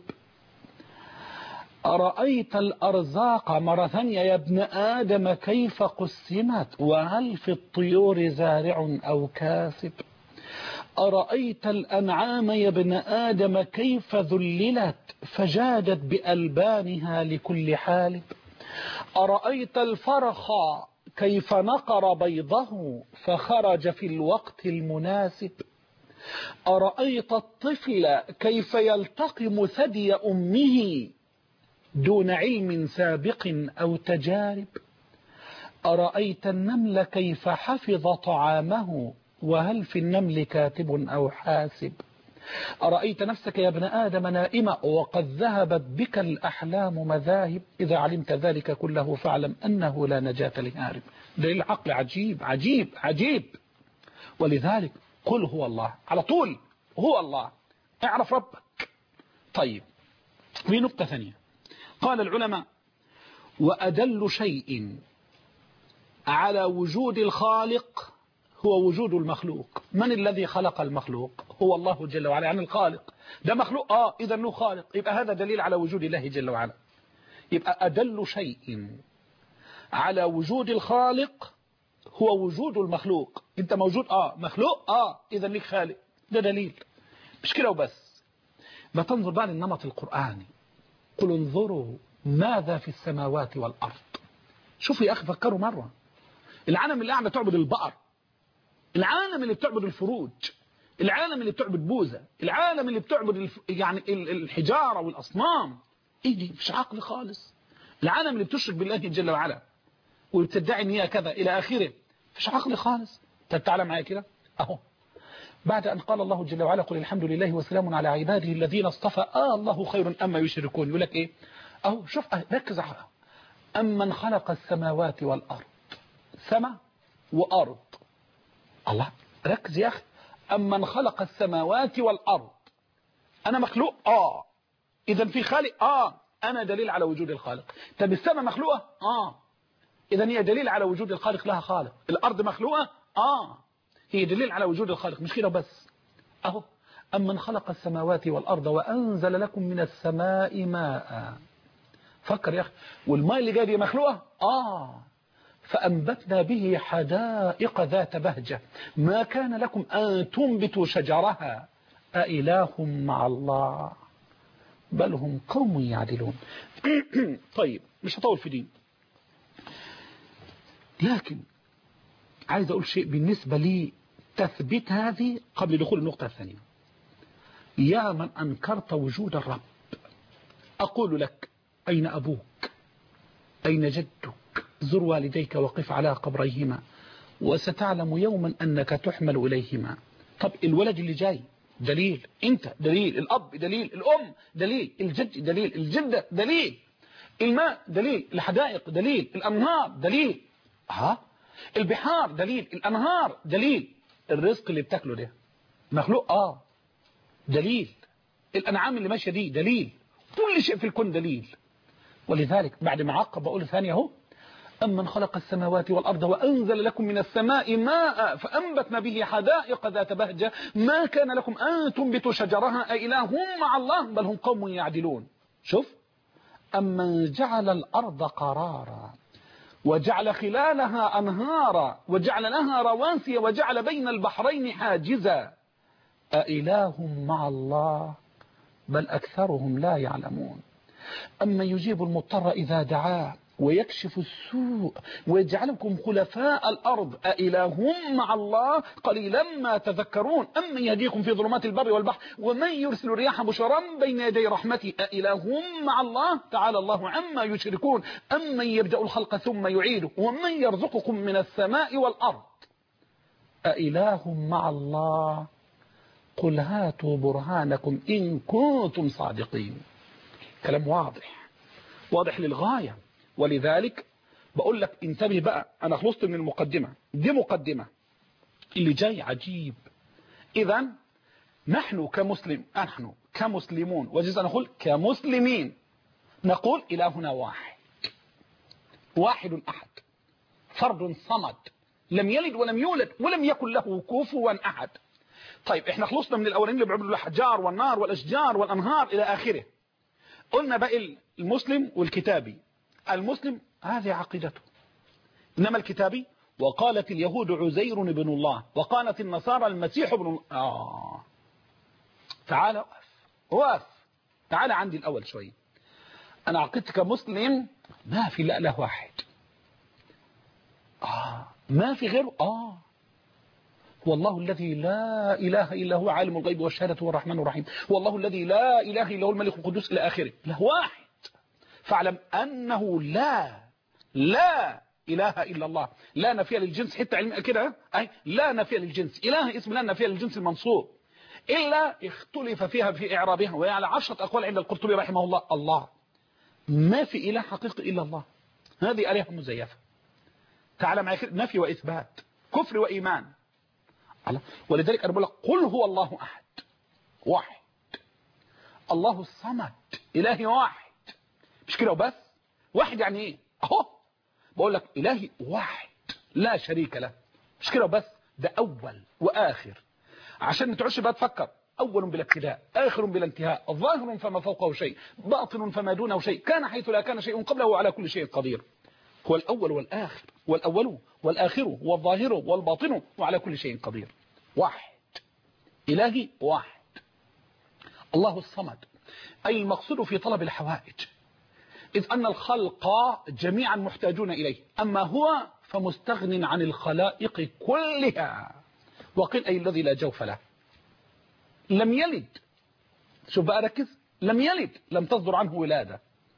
أرأيت الأرزاق مرة ثانية يا ابن آدم كيف قسمت وهل في الطيور زارع أو كاسب. أرأيت الأنعام يا ابن آدم كيف ذللت فجادت بألبانها لكل حالب. أرأيت الفرخ كيف نقر بيضه فخرج في الوقت المناسب. أرأيت الطفل كيف يلتقم ثدي أمه دون علم سابق أو تجارب. أرأيت النمل كيف حفظ طعامه وهل في النمل كاتب أو حاسب. أرأيت نفسك يا ابن آدم نائمة وقد ذهبت بك الأحلام مذاهب. إذا علمت ذلك كله فاعلم أنه لا نجاة لهارب. دليل عقل عجيب عجيب عجيب. ولذلك قل هو الله على طول، هو الله، اعرف ربك. طيب، في نقطة ثانية قال العلماء: وأدل شيء على وجود الخالق هو وجود المخلوق. من الذي خلق المخلوق؟ هو الله جل وعلا، يعني الخالق. ده مخلوق، آه إذا له خالق، يبقى هذا دليل على وجود الله جل وعلا. يبقى أدل شيء على وجود الخالق هو وجود المخلوق. انت موجود، آه مخلوق، آه إذا لك خالق، ده دليل. مش كده وبس، ما تنظر بقى للنمط القرآني. قل انظروا ماذا في السماوات والأرض. شوف يا أخي، فكروا مرة. العالم اللي قاعدة تعبد البقر، العالم اللي بتعبد الفروج، العالم اللي بتعبد بوذا، العالم اللي بتعبد الف... يعني الحجارة والأصنام، ايه دي؟ مش عقل خالص. العالم اللي بتشرك بالله جل وعلا وبتدعي ان هي كذا الى اخره، مش عقل خالص. طب تعالى معايا كده اهو، بعد ان قال الله جل وعلا: قل الحمد لله وسلام على عباده الذين اصطفى، آه الله خير اما يشركون. يقول لك ايه اهو، شوف ركز على امن خلق السماوات والارض. سما وارض، الله، ركز يا اخي. امن خلق السماوات والارض، انا مخلوق، اه اذا في خالق، اه انا دليل على وجود الخالق. طب السماء مخلوقه، اه اذا هي دليل على وجود الخالق، لها خالق. الارض مخلوقه، اه هي دليل على وجود الخالق. مش كده بس، اهو امن خلق السماوات والارض وانزل لكم من السماء ماء. فكر يا اخي، والماء اللي جاي دي مخلوقه، اه فأنبتنا به حدائق ذات بهجة ما كان لكم أن تنبتوا شجرها أإله مع الله بل هم قوم يعدلون. طيب، مش هطول في دين، لكن عايز أقول شيء بالنسبة لي تثبيت هذه قبل دخول النقطة الثانية. يا من أنكرت وجود الرب، أقول لك: أين أبوك؟ أين جدك؟ زر والديك وقف على قبريهما وستعلم يوما أنك تحمل إليهما. طب الولد اللي جاي دليل، انت دليل، الأب دليل، الأم دليل، الجد دليل، الجدة دليل، الماء دليل، الحدائق دليل، الأنهار دليل، ها البحار دليل، الأنهار دليل، الرزق اللي بتاكله ده مخلوق، آه دليل، الأنعام اللي ماشية دي دليل، كل شيء في الكون دليل. ولذلك بعد ما عقب بقول ثانية اهو: أمن خلق السماوات والأرض وأنزل لكم من السماء ماء فأنبتنا به حدائق ذات بهجة ما كان لكم أن تنبتوا شجرها أإله مع الله بل هم قوم يعدلون. شوف، أمن جعل الأرض قرارا وجعل خلالها أنهارا وجعل لها رواسي وجعل بين البحرين حاجزا أإله مع الله بل أكثرهم لا يعلمون. أما يجيب المضطر إذا دعاه ويكشف السوء ويجعلكم خلفاء الأرض أإله مع الله قليلا ما تذكرون أمن يهديكم في ظلمات البر والبحر ومن يرسل الرياح بشرا بين يدي رحمته أإله مع الله تعالى الله عما يشركون أمن يبدأ الخلق ثم يعيده ومن يرزقكم من السماء والأرض أإله مع الله قل هاتوا برهانكم إن كنتم صادقين. كلام واضح واضح للغاية. ولذلك بقول لك انتبه بقى، أنا خلصت من المقدمة دي، مقدمة اللي جاي عجيب. إذا نحن كمسلم نحن كمسلمون وجزء نقول كمسلمين نقول إلهنا واحد واحد أحد فرد صمد لم يلد ولم يولد ولم يكن له كفوا أحد. طيب احنا خلصنا من الأولين اللي بيعبدوا الأحجار والنار والأشجار والأنهار إلى آخره. قلنا بقى المسلم والكتابي. المسلم هذه عقيدته، إنما الكتابي وقالت اليهود عزير بن الله وقالت النصارى المسيح ابن الله. آه. تعال وقف وقف تعال عندي الأول شوي. أنا عقيدتي كمسلم ما في لا إله واحد. آه. ما في غيره. آه والله الذي لا إله إلا هو عالم الغيب والشهادة هو الرحمن الرحيم والله الذي لا إله إلا هو الملك القدوس إلى آخره. له واحد. فاعلم أنه لا لا إله إلا الله. لا نفي للجنس حتى علم كده، أي لا نفي للجنس. إله اسم لا نفي للجنس المنصوب إلا اختلف فيها في إعرابها وهي على عشرة أقوال عند القرطبي رحمه الله. الله ما في إله حقيقي إلا الله. هذه آلهة مزيفة. تعالى معي نفي وإثبات كفر وإيمان. ولذلك أنا بقول لك قل هو الله أحد واحد الله الصمد إلهي واحد. مش كده وبس. واحد يعني إيه؟ أهو بقول لك إلهي واحد لا شريك له. مش كده وبس. ده أول وآخر عشان ما تعوش بقى تفكر. أول بلا ابتداء آخر بلا انتهاء ظاهر فما فوقه شيء باطن فما دونه شيء كان حيث لا كان شيء قبله وعلى كل شيء قدير. هو الأول والآخر والأول والآخر والظاهر والباطن وعلى كل شيء قدير. واحد إلهي واحد. الله الصمد أي المقصود في طلب الحوائج، إذ أن الخلق جميعا محتاجون إليه، أما هو فمستغن عن الخلائق كلها. وقيل أي الذي لا جوف له. لم يلد. شوف بقى ركز. لم يلد لم تصدر عنه ولادة.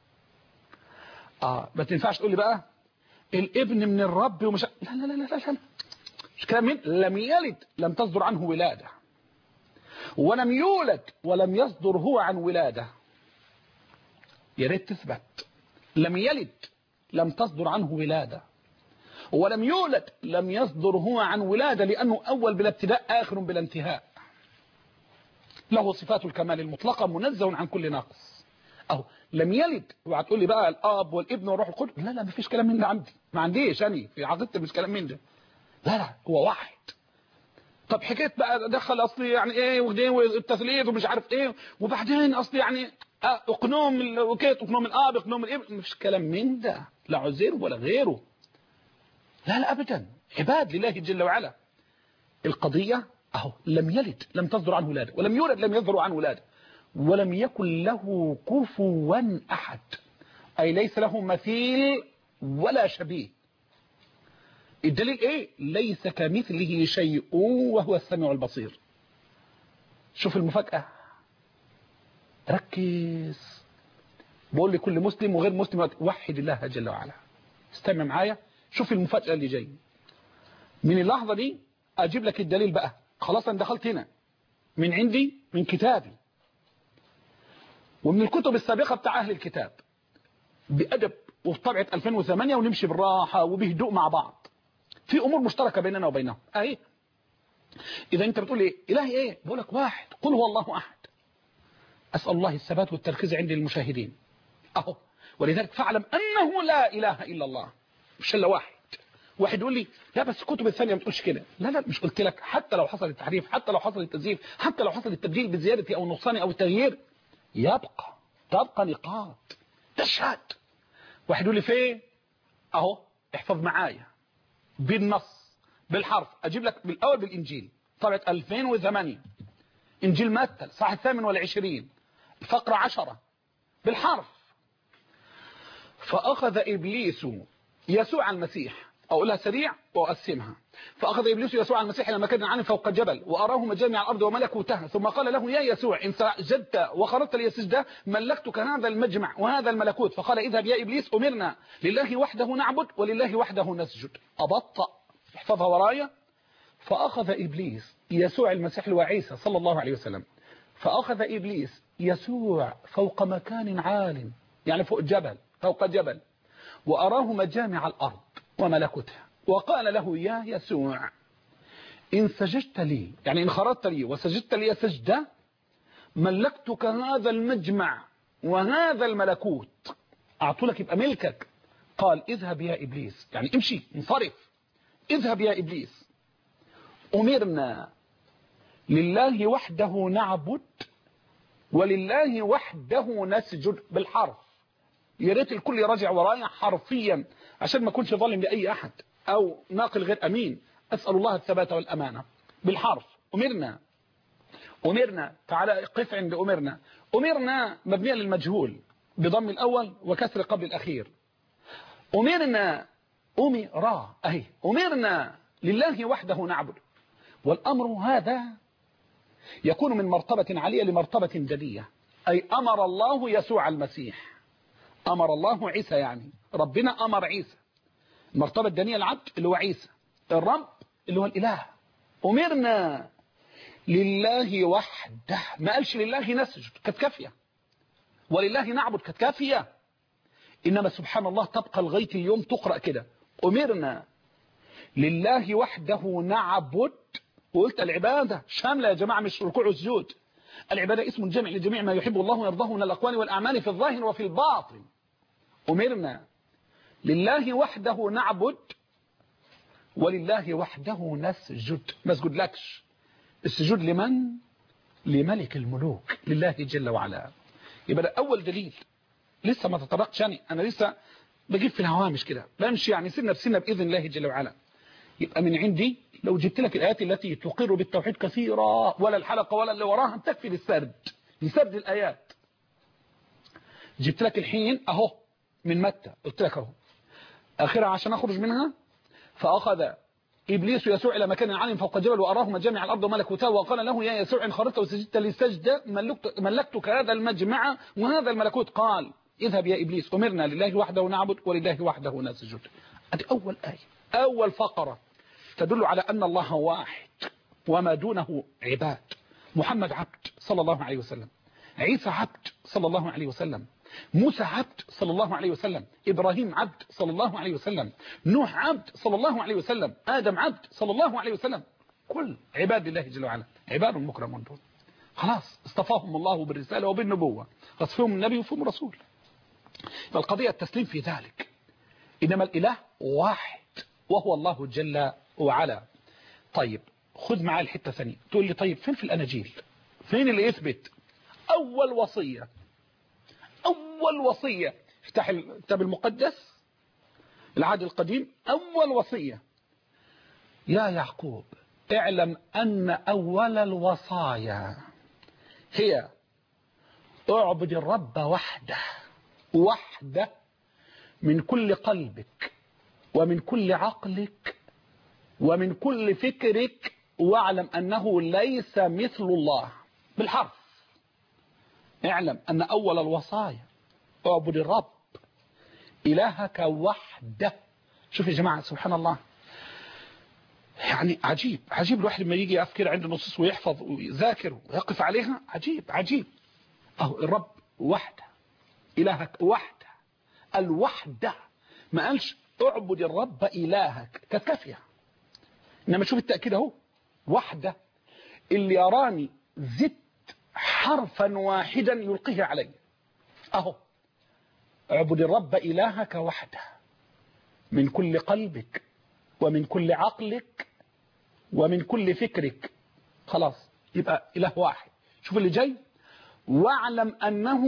آه ما تنفعش تقول لي بقى الابن من الرب ومش لا لا لا لا لا مش كلام من لم يلد لم تصدر عنه ولادة ولم يولد ولم يصدر هو عن ولادة. يا ريت تثبت. لم يلد لم تصدر عنه ولادة ولم يولد لم يصدر هو عن ولادة لأنه أول بلا ابتداء آخر بلا انتهاء. له صفات الكمال المطلقة منزه عن كل ناقص. أهو لم يلد. وهتقول لي بقى الاب والابن والروح القدس. لا لا ما فيش كلام من ده عندي. ما عنديش أنا في عقيدتي مش كلام من ده. لا لا هو واحد. طب حكايه بقى دخل اصلي يعني ايه وغدين والتثليث ومش عارف ايه وبعدين اصلي يعني اقنوم وكيت اقنوم الاب اقنوم الابن. مش كلام من ده لا عزير ولا غيره. لا لا ابدا. عباد لله جل وعلا. القضيه اهو لم يلد لم تصدر عنه ولاده ولم يولد لم يصدر عنه ولاده ولم يكن له كفوا احد، اي ليس له مثيل ولا شبيه. الدليل ايه؟ ليس كمثله شيء وهو السميع البصير. شوف المفاجأة. ركز. بقول لكل مسلم وغير مسلم وحد الله جل وعلا. استمع معايا. شوف المفاجأة اللي جاي. من اللحظة دي اجيب لك الدليل بقى. خلاص انا دخلت هنا من عندي من كتابي ومن الكتب السابقة بتاع اهل الكتاب بأدب وفي طبعة ألفين وثمانية ونمشي بالراحة وبهدوء مع بعض. في امور مشتركه بيننا وبينهم. اهي اذا انت بتقول ايه الهي ايه؟ بقول لك واحد. قل هو الله احد. اسال الله الثبات والتركيز عند المشاهدين. اهو ولذلك فاعلم انه لا اله الا الله. مش الا واحد. واحد يقول لي لا بس الكتب الثانيه ما بتقولش كده. لا لا مش قلت لك حتى لو حصل التحريف حتى لو حصل التزييف حتى لو حصل التبديل بزياده او النقصان او التغيير يبقى تبقى نقاط تشهد. واحد يقول لي فين؟ اهو احفظ معايا بالنص بالحرف. اجيب لك بالاول بالانجيل طبعة ألفين وثمانية انجيل متى الصحيح الثامن والعشرين الفقرة عشرة بالحرف. فأخذ إبليس يسوع المسيح، أقولها سريع وأقسمها. فأخذ إبليس يسوع المسيح إلى مكان عالٍ فوق الجبل وأراه مجامع الأرض وملكوتها، ثم قال له يا يسوع إن سجدت وخرجت لي سجدة ملكتك هذا المجمع وهذا الملكوت. فقال اذهب يا إبليس، أمرنا لله وحده نعبد ولله وحده نسجد. أبطأ، احفظها ورايا. فأخذ إبليس يسوع المسيح وعيسى صلى الله عليه وسلم، فأخذ إبليس يسوع فوق مكان عال، يعني فوق جبل، فوق جبل، وأراه مجامع الأرض وملكوتها، وقال له يا يسوع إن سجدت لي، يعني إن خرجت لي وسجدت لي سجدة ملكتك هذا المجمع وهذا الملكوت، أعطولك يبقى ملكك. قال اذهب يا إبليس، يعني امشي انصرف، اذهب يا إبليس، أمرنا لله وحده نعبد ولله وحده نسجد، بالحرف. يا ريت الكل يراجع ورايا حرفيا عشان ما اكونش ظالم لاي احد او ناقل غير امين. اسال الله الثبات والامانه. بالحرف امرنا، امرنا، تعالى قف عند امرنا. امرنا مبنيه للمجهول بضم الاول وكسر قبل الاخير. امرنا، امرا، اهي امرنا لله وحده نعبد. والامر هذا يكون من مرتبه عاليه لمرتبه دنيه، اي امر الله يسوع المسيح، أمر الله عيسى، يعني ربنا أمر عيسى. المرتبة الدنيا العبد اللي هو عيسى، الرب اللي هو الإله. أمرنا لله وحده، ما قالش لله نسجد كانت كافية، ولله نعبد كانت كافية، إنما سبحان الله تبقى لغاية اليوم تقرأ كده أمرنا لله وحده نعبد. وقلت العبادة شاملة يا جماعة، مش ركوع والسجود. العبادة اسم جامع لجميع ما يحب الله ويرضاه من الأقوال والأعمال في الظاهر وفي الباطن. أمرنا لله وحده نعبد ولله وحده نسجد. ما اسجد لكش، السجود لمن؟ لملك الملوك، لله جل وعلا. يبقى ده أول دليل. لسه ما تطرقتش، يعني أنا لسه بجيب في الهوامش كده، بمشي يعني سنة بسنة بإذن الله جل وعلا. يبقى من عندي لو جبت لك الآيات التي تقر بالتوحيد كثيرة، ولا الحلقة ولا اللي وراها تكفي للسرد، لسرد الآيات. جبت لك الحين أهو من متى، قلت لك أهو آخرها عشان أخرج منها. فأخذ إبليس يسوع إلى مكان عال فوق الجبل وأراه مجامع الأرض وملكوتها، وقال له يا يسوع إن خرجت وسجدت للسجدة ملكت ملكتك هذا المجمع وهذا الملكوت. قال اذهب يا إبليس، أمرنا لله وحده نعبد ولله وحده نسجد. هذه أول آية، أول فقرة تدل على أن الله واحد وما دونه عباد. محمد عبد صلى الله عليه وسلم، عيسى عبد صلى الله عليه وسلم، موسى عبد صلى الله عليه وسلم، إبراهيم عبد صلى الله عليه وسلم، نوح عبد صلى الله عليه وسلم، آدم عبد صلى الله عليه وسلم. كل عباد الله جل وعلا عباد مكرمون دول، خلاص اصطفاهم الله بالرسالة وبالنبوة، فيهم النبي وفيهم رسول. فالقضية التسليم في ذلك. إنما الإله واحد وهو الله جل وعلا. طيب خذ معي الحتة ثانية. تقول لي طيب فين في الأناجيل؟ فين اللي يثبت؟ أول وصية، أول وصية، افتح الكتاب المقدس العهد القديم، أول وصية يا يعقوب اعلم أن أول الوصايا هي اعبد الرب وحده، وحده من كل قلبك ومن كل عقلك ومن كل فكرك، واعلم أنه ليس مثل الله. بالحرف اعلم أن أول الوصايا اعبد الرب إلهك وحده. شوف يا جماعة سبحان الله، يعني عجيب عجيب الواحد لما يجي يقف كده عند نصوص ويحفظ ويذاكر ويقف عليها، عجيب عجيب. أهو الرب وحده، إلهك وحده، الوحدة. ما قالش اعبد الرب إلهك، كانت كافية. إنما شوف التأكيد أهو وحده. اللي يراني زدت حرفا واحدا يلقيه علي أهو اعبد الرب إلهك وحده من كل قلبك ومن كل عقلك ومن كل فكرك. خلاص يبقى إله واحد. شوف اللي جاي واعلم أنه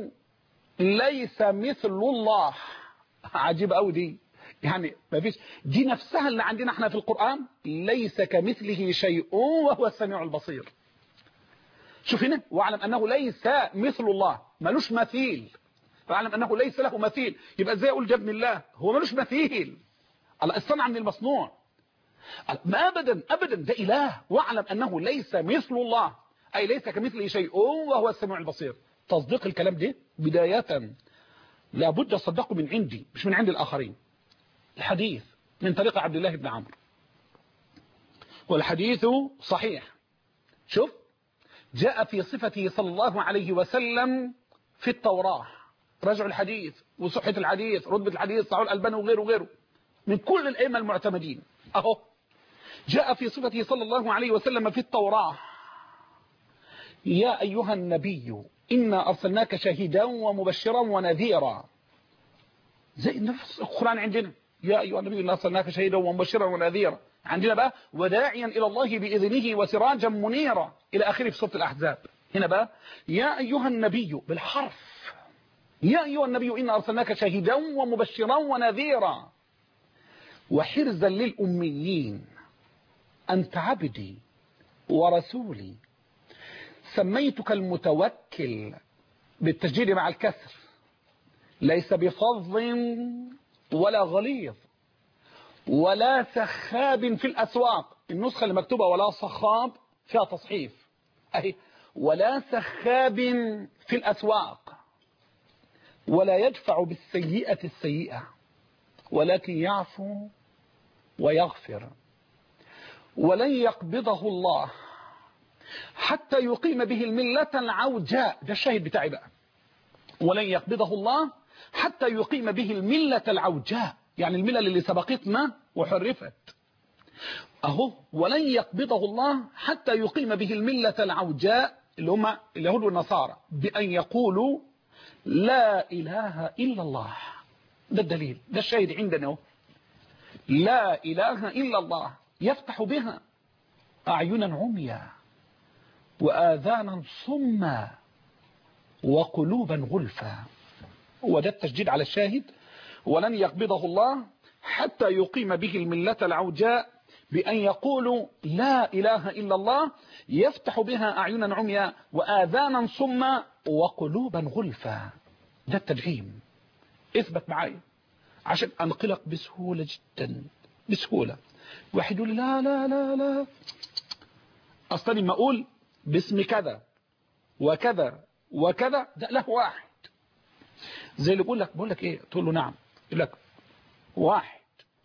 ليس مثل الله. عجيب قوي دي، يعني ما فيش، دي نفسها اللي عندنا احنا في القرآن، ليس كمثله شيء وهو السميع البصير. شوف هنا واعلم أنه ليس مثل الله، ملوش مثيل، فاعلم أنه ليس له مثيل. يبقى ازاي أقول ده ابن الله؟ هو ملوش مثيل. الله الصنع من المصنوع. ما أبدا أبدا ده إله. واعلم أنه ليس مثل الله، أي ليس كمثله شيء وهو السميع البصير. تصديق الكلام ده بداية لابد أصدقه من عندي مش من عند الآخرين. الحديث من طريق عبد الله بن عمرو والحديث صحيح. شوف، جاء في صفته صلى الله عليه وسلم في التوراة. رجع الحديث وصحة الحديث، رتبة الحديث، صحيح الألباني وغيره وغيره من كل الأئمة المعتمدين. أهو جاء في صفته صلى الله عليه وسلم في التوراة: يا أيها النبي إنا أرسلناك شاهدا ومبشرا ونذيرا. زي نفس القرآن عندنا، يا أيها النبي إنا أرسلناك شاهدا ومبشرا ونذيرا. عندنا بقى وداعيا إلى الله بإذنه وسراجا منيرا إلى آخره في سورة الأحزاب. هنا بقى يا أيها النبي بالحرف، يا أيها النبي إنا أرسلناك شاهدا ومبشرا ونذيرا وحرزا للأميين أنت عبدي ورسولي سميتك المتوكل بالتشديد مع الكسر، ليس بفظ ولا غليظ ولا سخاب في الأسواق. النسخة اللي مكتوبة ولا صخاب فيها تصحيف أهي، ولا سخاب في الأسواق ولا يدفع بالسيئة السيئة ولكن يعفو ويغفر، ولن يقبضه الله حتى يقيم به الملة العوجاء. ده الشاهد بتاعي بقى، ولن يقبضه الله حتى يقيم به الملة العوجاء، يعني الملل اللي سبقتنا وحرفت اهو. ولن يقبضه الله حتى يقيم به الملة العوجاء اللي هم اليهود والنصارى بأن يقولوا لا إله إلا الله. ده الدليل، ده الشاهد عندنا، لا إله إلا الله يفتح بها أعينا عميا وآذانا صما وقلوبا غلفا. وده التشديد على الشاهد، ولن يقبضه الله حتى يقيم به الملة العوجاء بأن يقولوا لا إله إلا الله يفتح بها أعينا عميا وآذانا صما وقلوبا غلفا. ده التدعيم. اثبت معي عشان أنقلق بسهولة جدا، بسهولة. واحد يقول لا لا لا لا أصلا لما أقول باسم كذا وكذا وكذا ده له واحد، زي اللي يقول لك بقول لك ايه، تقول له نعم، يقول لك واحد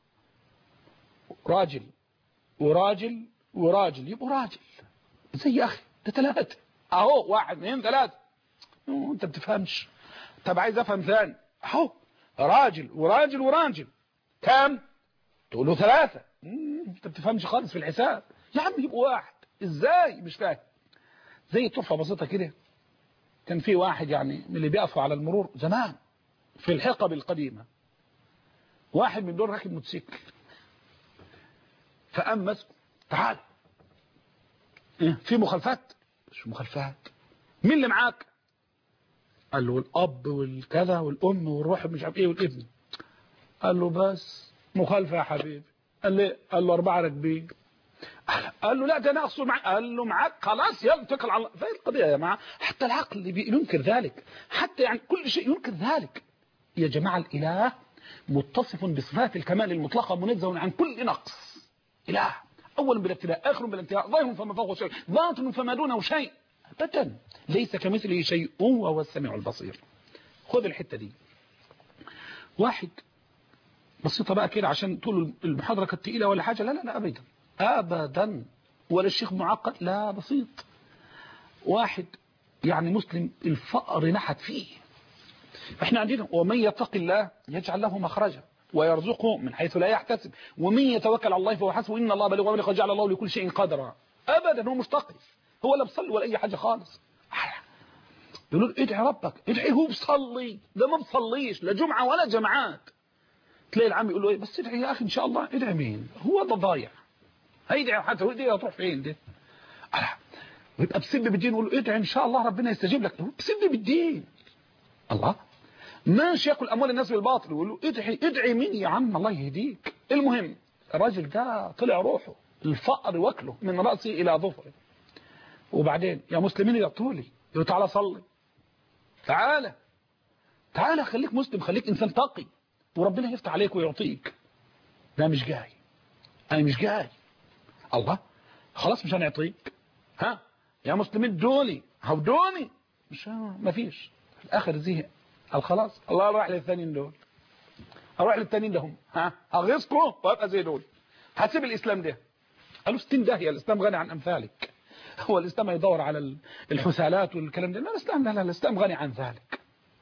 راجل وراجل وراجل يبقوا راجل. زي يا اخي ده ثلاثة اهو، واحد اثنين ثلاثة. انت بتفهمش. طب عايز افهم ثاني، اهو راجل وراجل وراجل كام؟ تقول له ثلاثة. انت بتفهمش خالص في الحساب يا عم، يبقوا واحد ازاي؟ مش فاهم. زي طرفة بسيطة كده، كان في واحد يعني من اللي بيقفوا على المرور زمان في الحقب القديمة، واحد من دول راكب موتوسيكل، فقام مسكه تعال في مخالفات. مش مخالفات، مين اللي معاك؟ قال له الاب والكذا والام والروح مش عارف ايه والابن. قال له بس مخالفه يا حبيبي. قال لي قال له اربعه راكبين. قال له لا ده انا اقصد معاك. قال له معاك خلاص يلا اتكل على الله. فايه القضيه يا جماعه؟ حتى العقل ينكر ذلك، حتى يعني كل شيء ينكر ذلك يا جماعه. الاله متصف بصفات الكمال المطلقه منزه عن كل نقص. اله اول بلا ابتداء، اخر بلا انتهاء، ظاهر فما فوقه شيء، باطن فما دونه شيء ابدا، ليس كمثله شيء وهو السميع البصير. خذ الحته دي. واحد بسيطه بقى كده عشان طول المحاضره كانت تقيله ولا حاجه، لا لا لا ابدا ابدا، ولا الشيخ معقد، لا بسيط. واحد يعني مسلم الفقر نحت فيه. احنا عندنا ومن يتق الله يجعل له مخرجا ويرزقه من حيث لا يحتسب ومن يتوكل على الله فهو حسبه ان الله بالغ امره قد جعل الله لكل شيء قدرا. ابدا هو مش تقي، هو لا بيصلي ولا اي حاجه خالص. يقولوا له ادعي ربك، ادعي، هو بيصلي، ده ما بيصليش لا جمعه ولا جماعات. تلاقي العم يقول له ايه بس ادعي يا اخي ان شاء الله. ادعي مين؟ هو ده ضايع، هيدعي حتى هو يدعي هتروح فين ده؟ ويبقى بسب بالدين يقول له ادعي ان شاء الله ربنا يستجيب لك، هو بسب بالدين. الله ماشي ياكل اموال الناس بالباطل ويقول له ادعي. ادعي مين يا عم الله يهديك؟ المهم الراجل ده طلع روحه الفقر واكله من راسه الى ظفره. وبعدين يا مسلمين يا طولي يقول تعالى صلي، تعالى تعالى خليك مسلم، خليك إنسان تقي وربنا يفتح عليك ويعطيك. لا مش جاي، أنا مش جاي. الله خلاص مش هنعطيك، ها يا مسلمين دولي هودوني، مش ما فيش. في الآخر زهق، قال خلاص الله راح للثانيين دول، أروح للثانيين لهم، ها أغيظكم وأبقى زي دول، هتسيب الإسلام ده. قالوا ستين داهية، الإسلام غني عن أمثالك. هو الإسلام يدور على الحسالات والكلام ده؟ لا الإسلام لا لا الإسلام غني عن ذلك.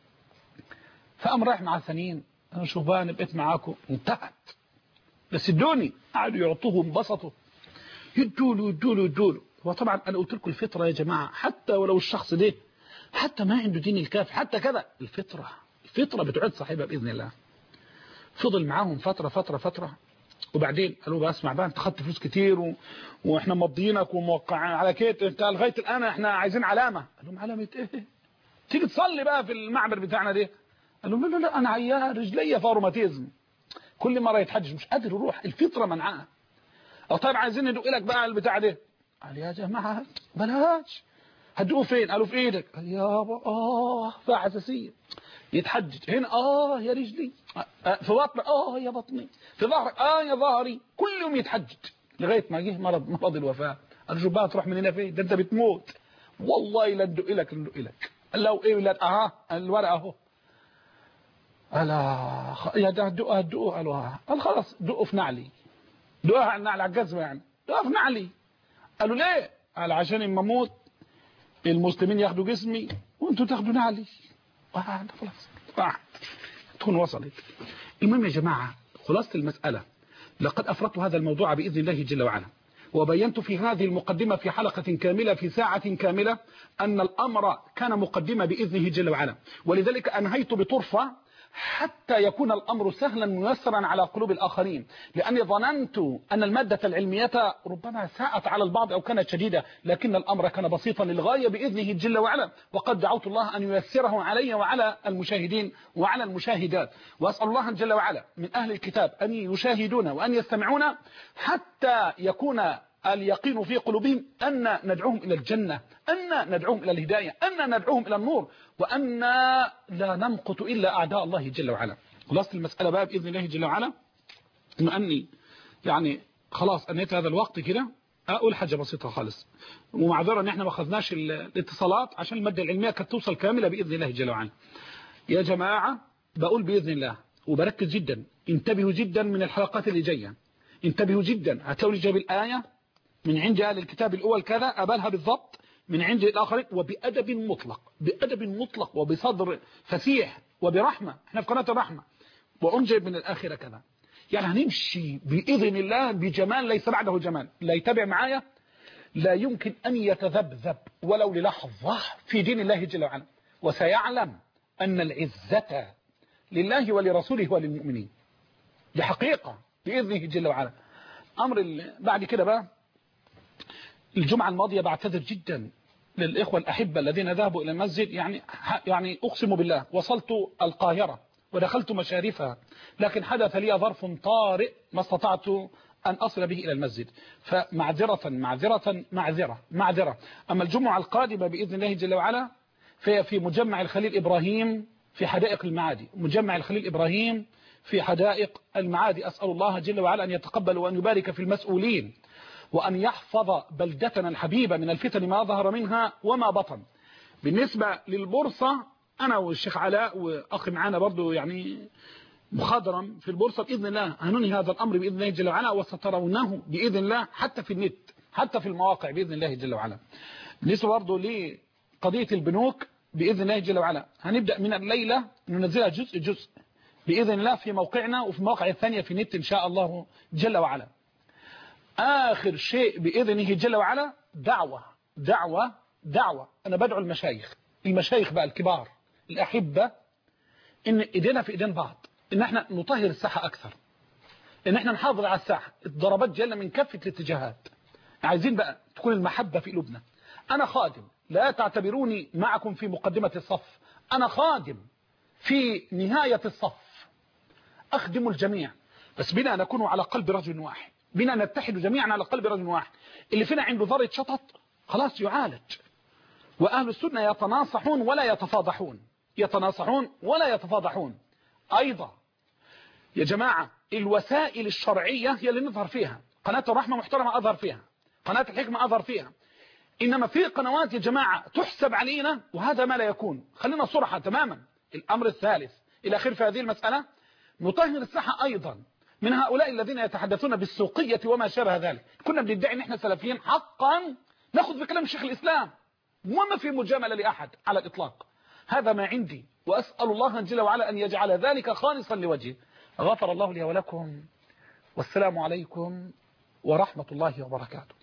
فقام رايح مع ثانيين، أنا شوف بقى أنا بقيت معاكم، انتهت بس ادوني. قعدوا يعطوه انبسطوا، يدوا له يدوا له يدوا له. وطبعا أنا قلت لكم الفطرة يا جماعة، حتى ولو الشخص ده حتى ما عنده دين الكافي، حتى كذا الفطرة الفطرة بتعد صاحبها بإذن الله. فضل معاهم فترة فترة فترة، وبعدين قالوا بقى اسمع بقى، انت خدت فلوس كتير و... واحنا مضيينك وموقعين على كيت، انت لغايه الان احنا عايزين علامه. قال لهم علامه ايه؟ تيجي تصلي بقى في المعبر بتاعنا ده. قال لهم لا لا لا انا عيان رجليا فيها روماتيزم، كل مره يتحجج مش قادر يروح، الفطره منعاه. او طيب عايزين ندق لك بقى البتاع ده. قال يا جماعه بلاش. هتدقوا فين؟ قالوا في ايدك. قال يابا اه فيها حساسيه. يتحجج هنا اه يا رجلي، في بطني اه يا بطني، في ظهرك اه يا ظهري، كل يوم يتحجج لغايه ما جه مرض مرض الوفاه. ارجو بقى تروح من هنا فين؟ ده انت بتموت والله لا ندق لك ندق لك. قال له ايه لا اه الورقه اهو. قال يا ده دقوا دقوا. قالوا اه. قال خلاص دقوا في نعلي، دقوها على النعل على الجزمه يعني، دقوها في نعلي. قالوا ليه؟ قال عشان اما اموت المسلمين ياخدوا جسمي وانتوا تاخدوا نعلي. آه خلاص آه. تكون وصلت. المهم يا جماعة خلاصة المسألة، لقد أفردت هذا الموضوع بإذن الله جل وعلا، وبينت في هذه المقدمة في حلقة كاملة في ساعة كاملة أن الأمر كان مقدمة بإذنه جل وعلا، ولذلك أنهيت بطرفة حتى يكون الأمر سهلا ميسرا على قلوب الآخرين، لأني ظننت أن المادة العلمية ربما ساءت على البعض أو كانت شديدة، لكن الأمر كان بسيطا للغاية بإذنه جل وعلا، وقد دعوت الله أن ييسره علي وعلى المشاهدين وعلى المشاهدات. وأسأل الله جل وعلا من أهل الكتاب أن يشاهدون وأن يستمعون حتى يكون اليقين في قلوبهم أن ندعوهم إلى الجنة، أن ندعوهم إلى الهداية، أن ندعوهم إلى النور، وأن لا نمقت إلا أعداء الله جل وعلا. خلاص المسألة بقى بإذن الله جل وعلا إنه أني يعني خلاص أنيت هذا الوقت كده، أقول حاجة بسيطة خالص، ومعذرة أن احنا ما أخذناش الاتصالات عشان المادة العلمية كانت توصل كاملة بإذن الله جل وعلا. يا جماعة بقول بإذن الله وبركز جدا، انتبهوا جدا من الحلقات اللي جاية، انتبهوا جدا. هتقولي جايب الآية من عند أهل الكتاب الأول كذا أبالها بالضبط من عند الآخرين، وبأدب مطلق، بأدب مطلق وبصدر فسيح وبرحمة، احنا في قناة الرحمة، وأنجب من الآخرة كذا. يعني هنمشي بإذن الله بجمال ليس بعده جمال. لا يتابع معايا لا يمكن أن يتذبذب ولو للحظة في دين الله جل وعلا، وسيعلم أن العزة لله ولرسوله وللمؤمنين، دي حقيقة بإذنه جل وعلا. أمر بعد كده بقى، الجمعة الماضية بعتذر جدا للإخوة الأحبة الذين ذهبوا إلى المسجد، يعني يعني أقسم بالله وصلت القاهرة ودخلت مشارفها، لكن حدث لي ظرف طارئ ما استطعت أن أصل به إلى المسجد، فمعذرة معذرة معذرة معذرة. أما الجمعة القادمة بإذن الله جل وعلا فهي في مجمع الخليل إبراهيم في حدائق المعادي، مجمع الخليل إبراهيم في حدائق المعادي. أسأل الله جل وعلا أن يتقبل وأن يبارك في المسؤولين، وأن يحفظ بلدتنا الحبيبة من الفتن ما ظهر منها وما بطن. بالنسبة للبورصة أنا والشيخ علاء وأخي معانا برضو يعني مخضرم في البورصة بإذن الله هننهي هذا الأمر بإذن الله جل وعلا، وسترونه بإذن الله حتى في النت حتى في المواقع بإذن الله جل وعلا. بالنسبة برضو لقضية البنوك بإذن الله جل وعلا هنبدأ من الليلة ننزلها جزء جزء بإذن الله في موقعنا وفي المواقع الثانية في النت إن شاء الله جل وعلا. آخر شيء بإذنه جل وعلا دعوة دعوة دعوة. أنا بدعو المشايخ المشايخ بقى الكبار الأحبة إن إيدينا في إيدين بعض، إن احنا نطهر الساحة أكثر، إن احنا نحافظ على الساحة. الضربات جالنا من كافة الاتجاهات، عايزين بقى تكون المحبة في قلوبنا. أنا خادم، لا تعتبروني معكم في مقدمة الصف، أنا خادم في نهاية الصف، أخدم الجميع، بس بنا نكون على قلب رجل واحد، بنا نتحد جميعا على قلب رجل واحد. اللي فينا عنده ذرة شطط خلاص يعالج. وأهل السنة يتناصحون ولا يتفاضحون، يتناصحون ولا يتفاضحون. أيضا يا جماعة الوسائل الشرعية هي اللي نظهر فيها، قناة الرحمة محترمة أظهر فيها، قناة الحكمة أظهر فيها، إنما في قنوات يا جماعة تحسب علينا وهذا ما لا يكون. خلينا صرحة تماما. الأمر الثالث إلى آخر في هذه المسألة، نطهر الساحة أيضا من هؤلاء الذين يتحدثون بالسوقية وما شابه ذلك. كنا بندعي ان احنا سلفيين حقا، ناخذ بكلام شيخ الإسلام وما في مجاملة لأحد على الإطلاق. هذا ما عندي، وأسأل الله جل وعلا أن يجعل ذلك خالصا لوجهه. غفر الله لي ولكم، والسلام عليكم ورحمة الله وبركاته.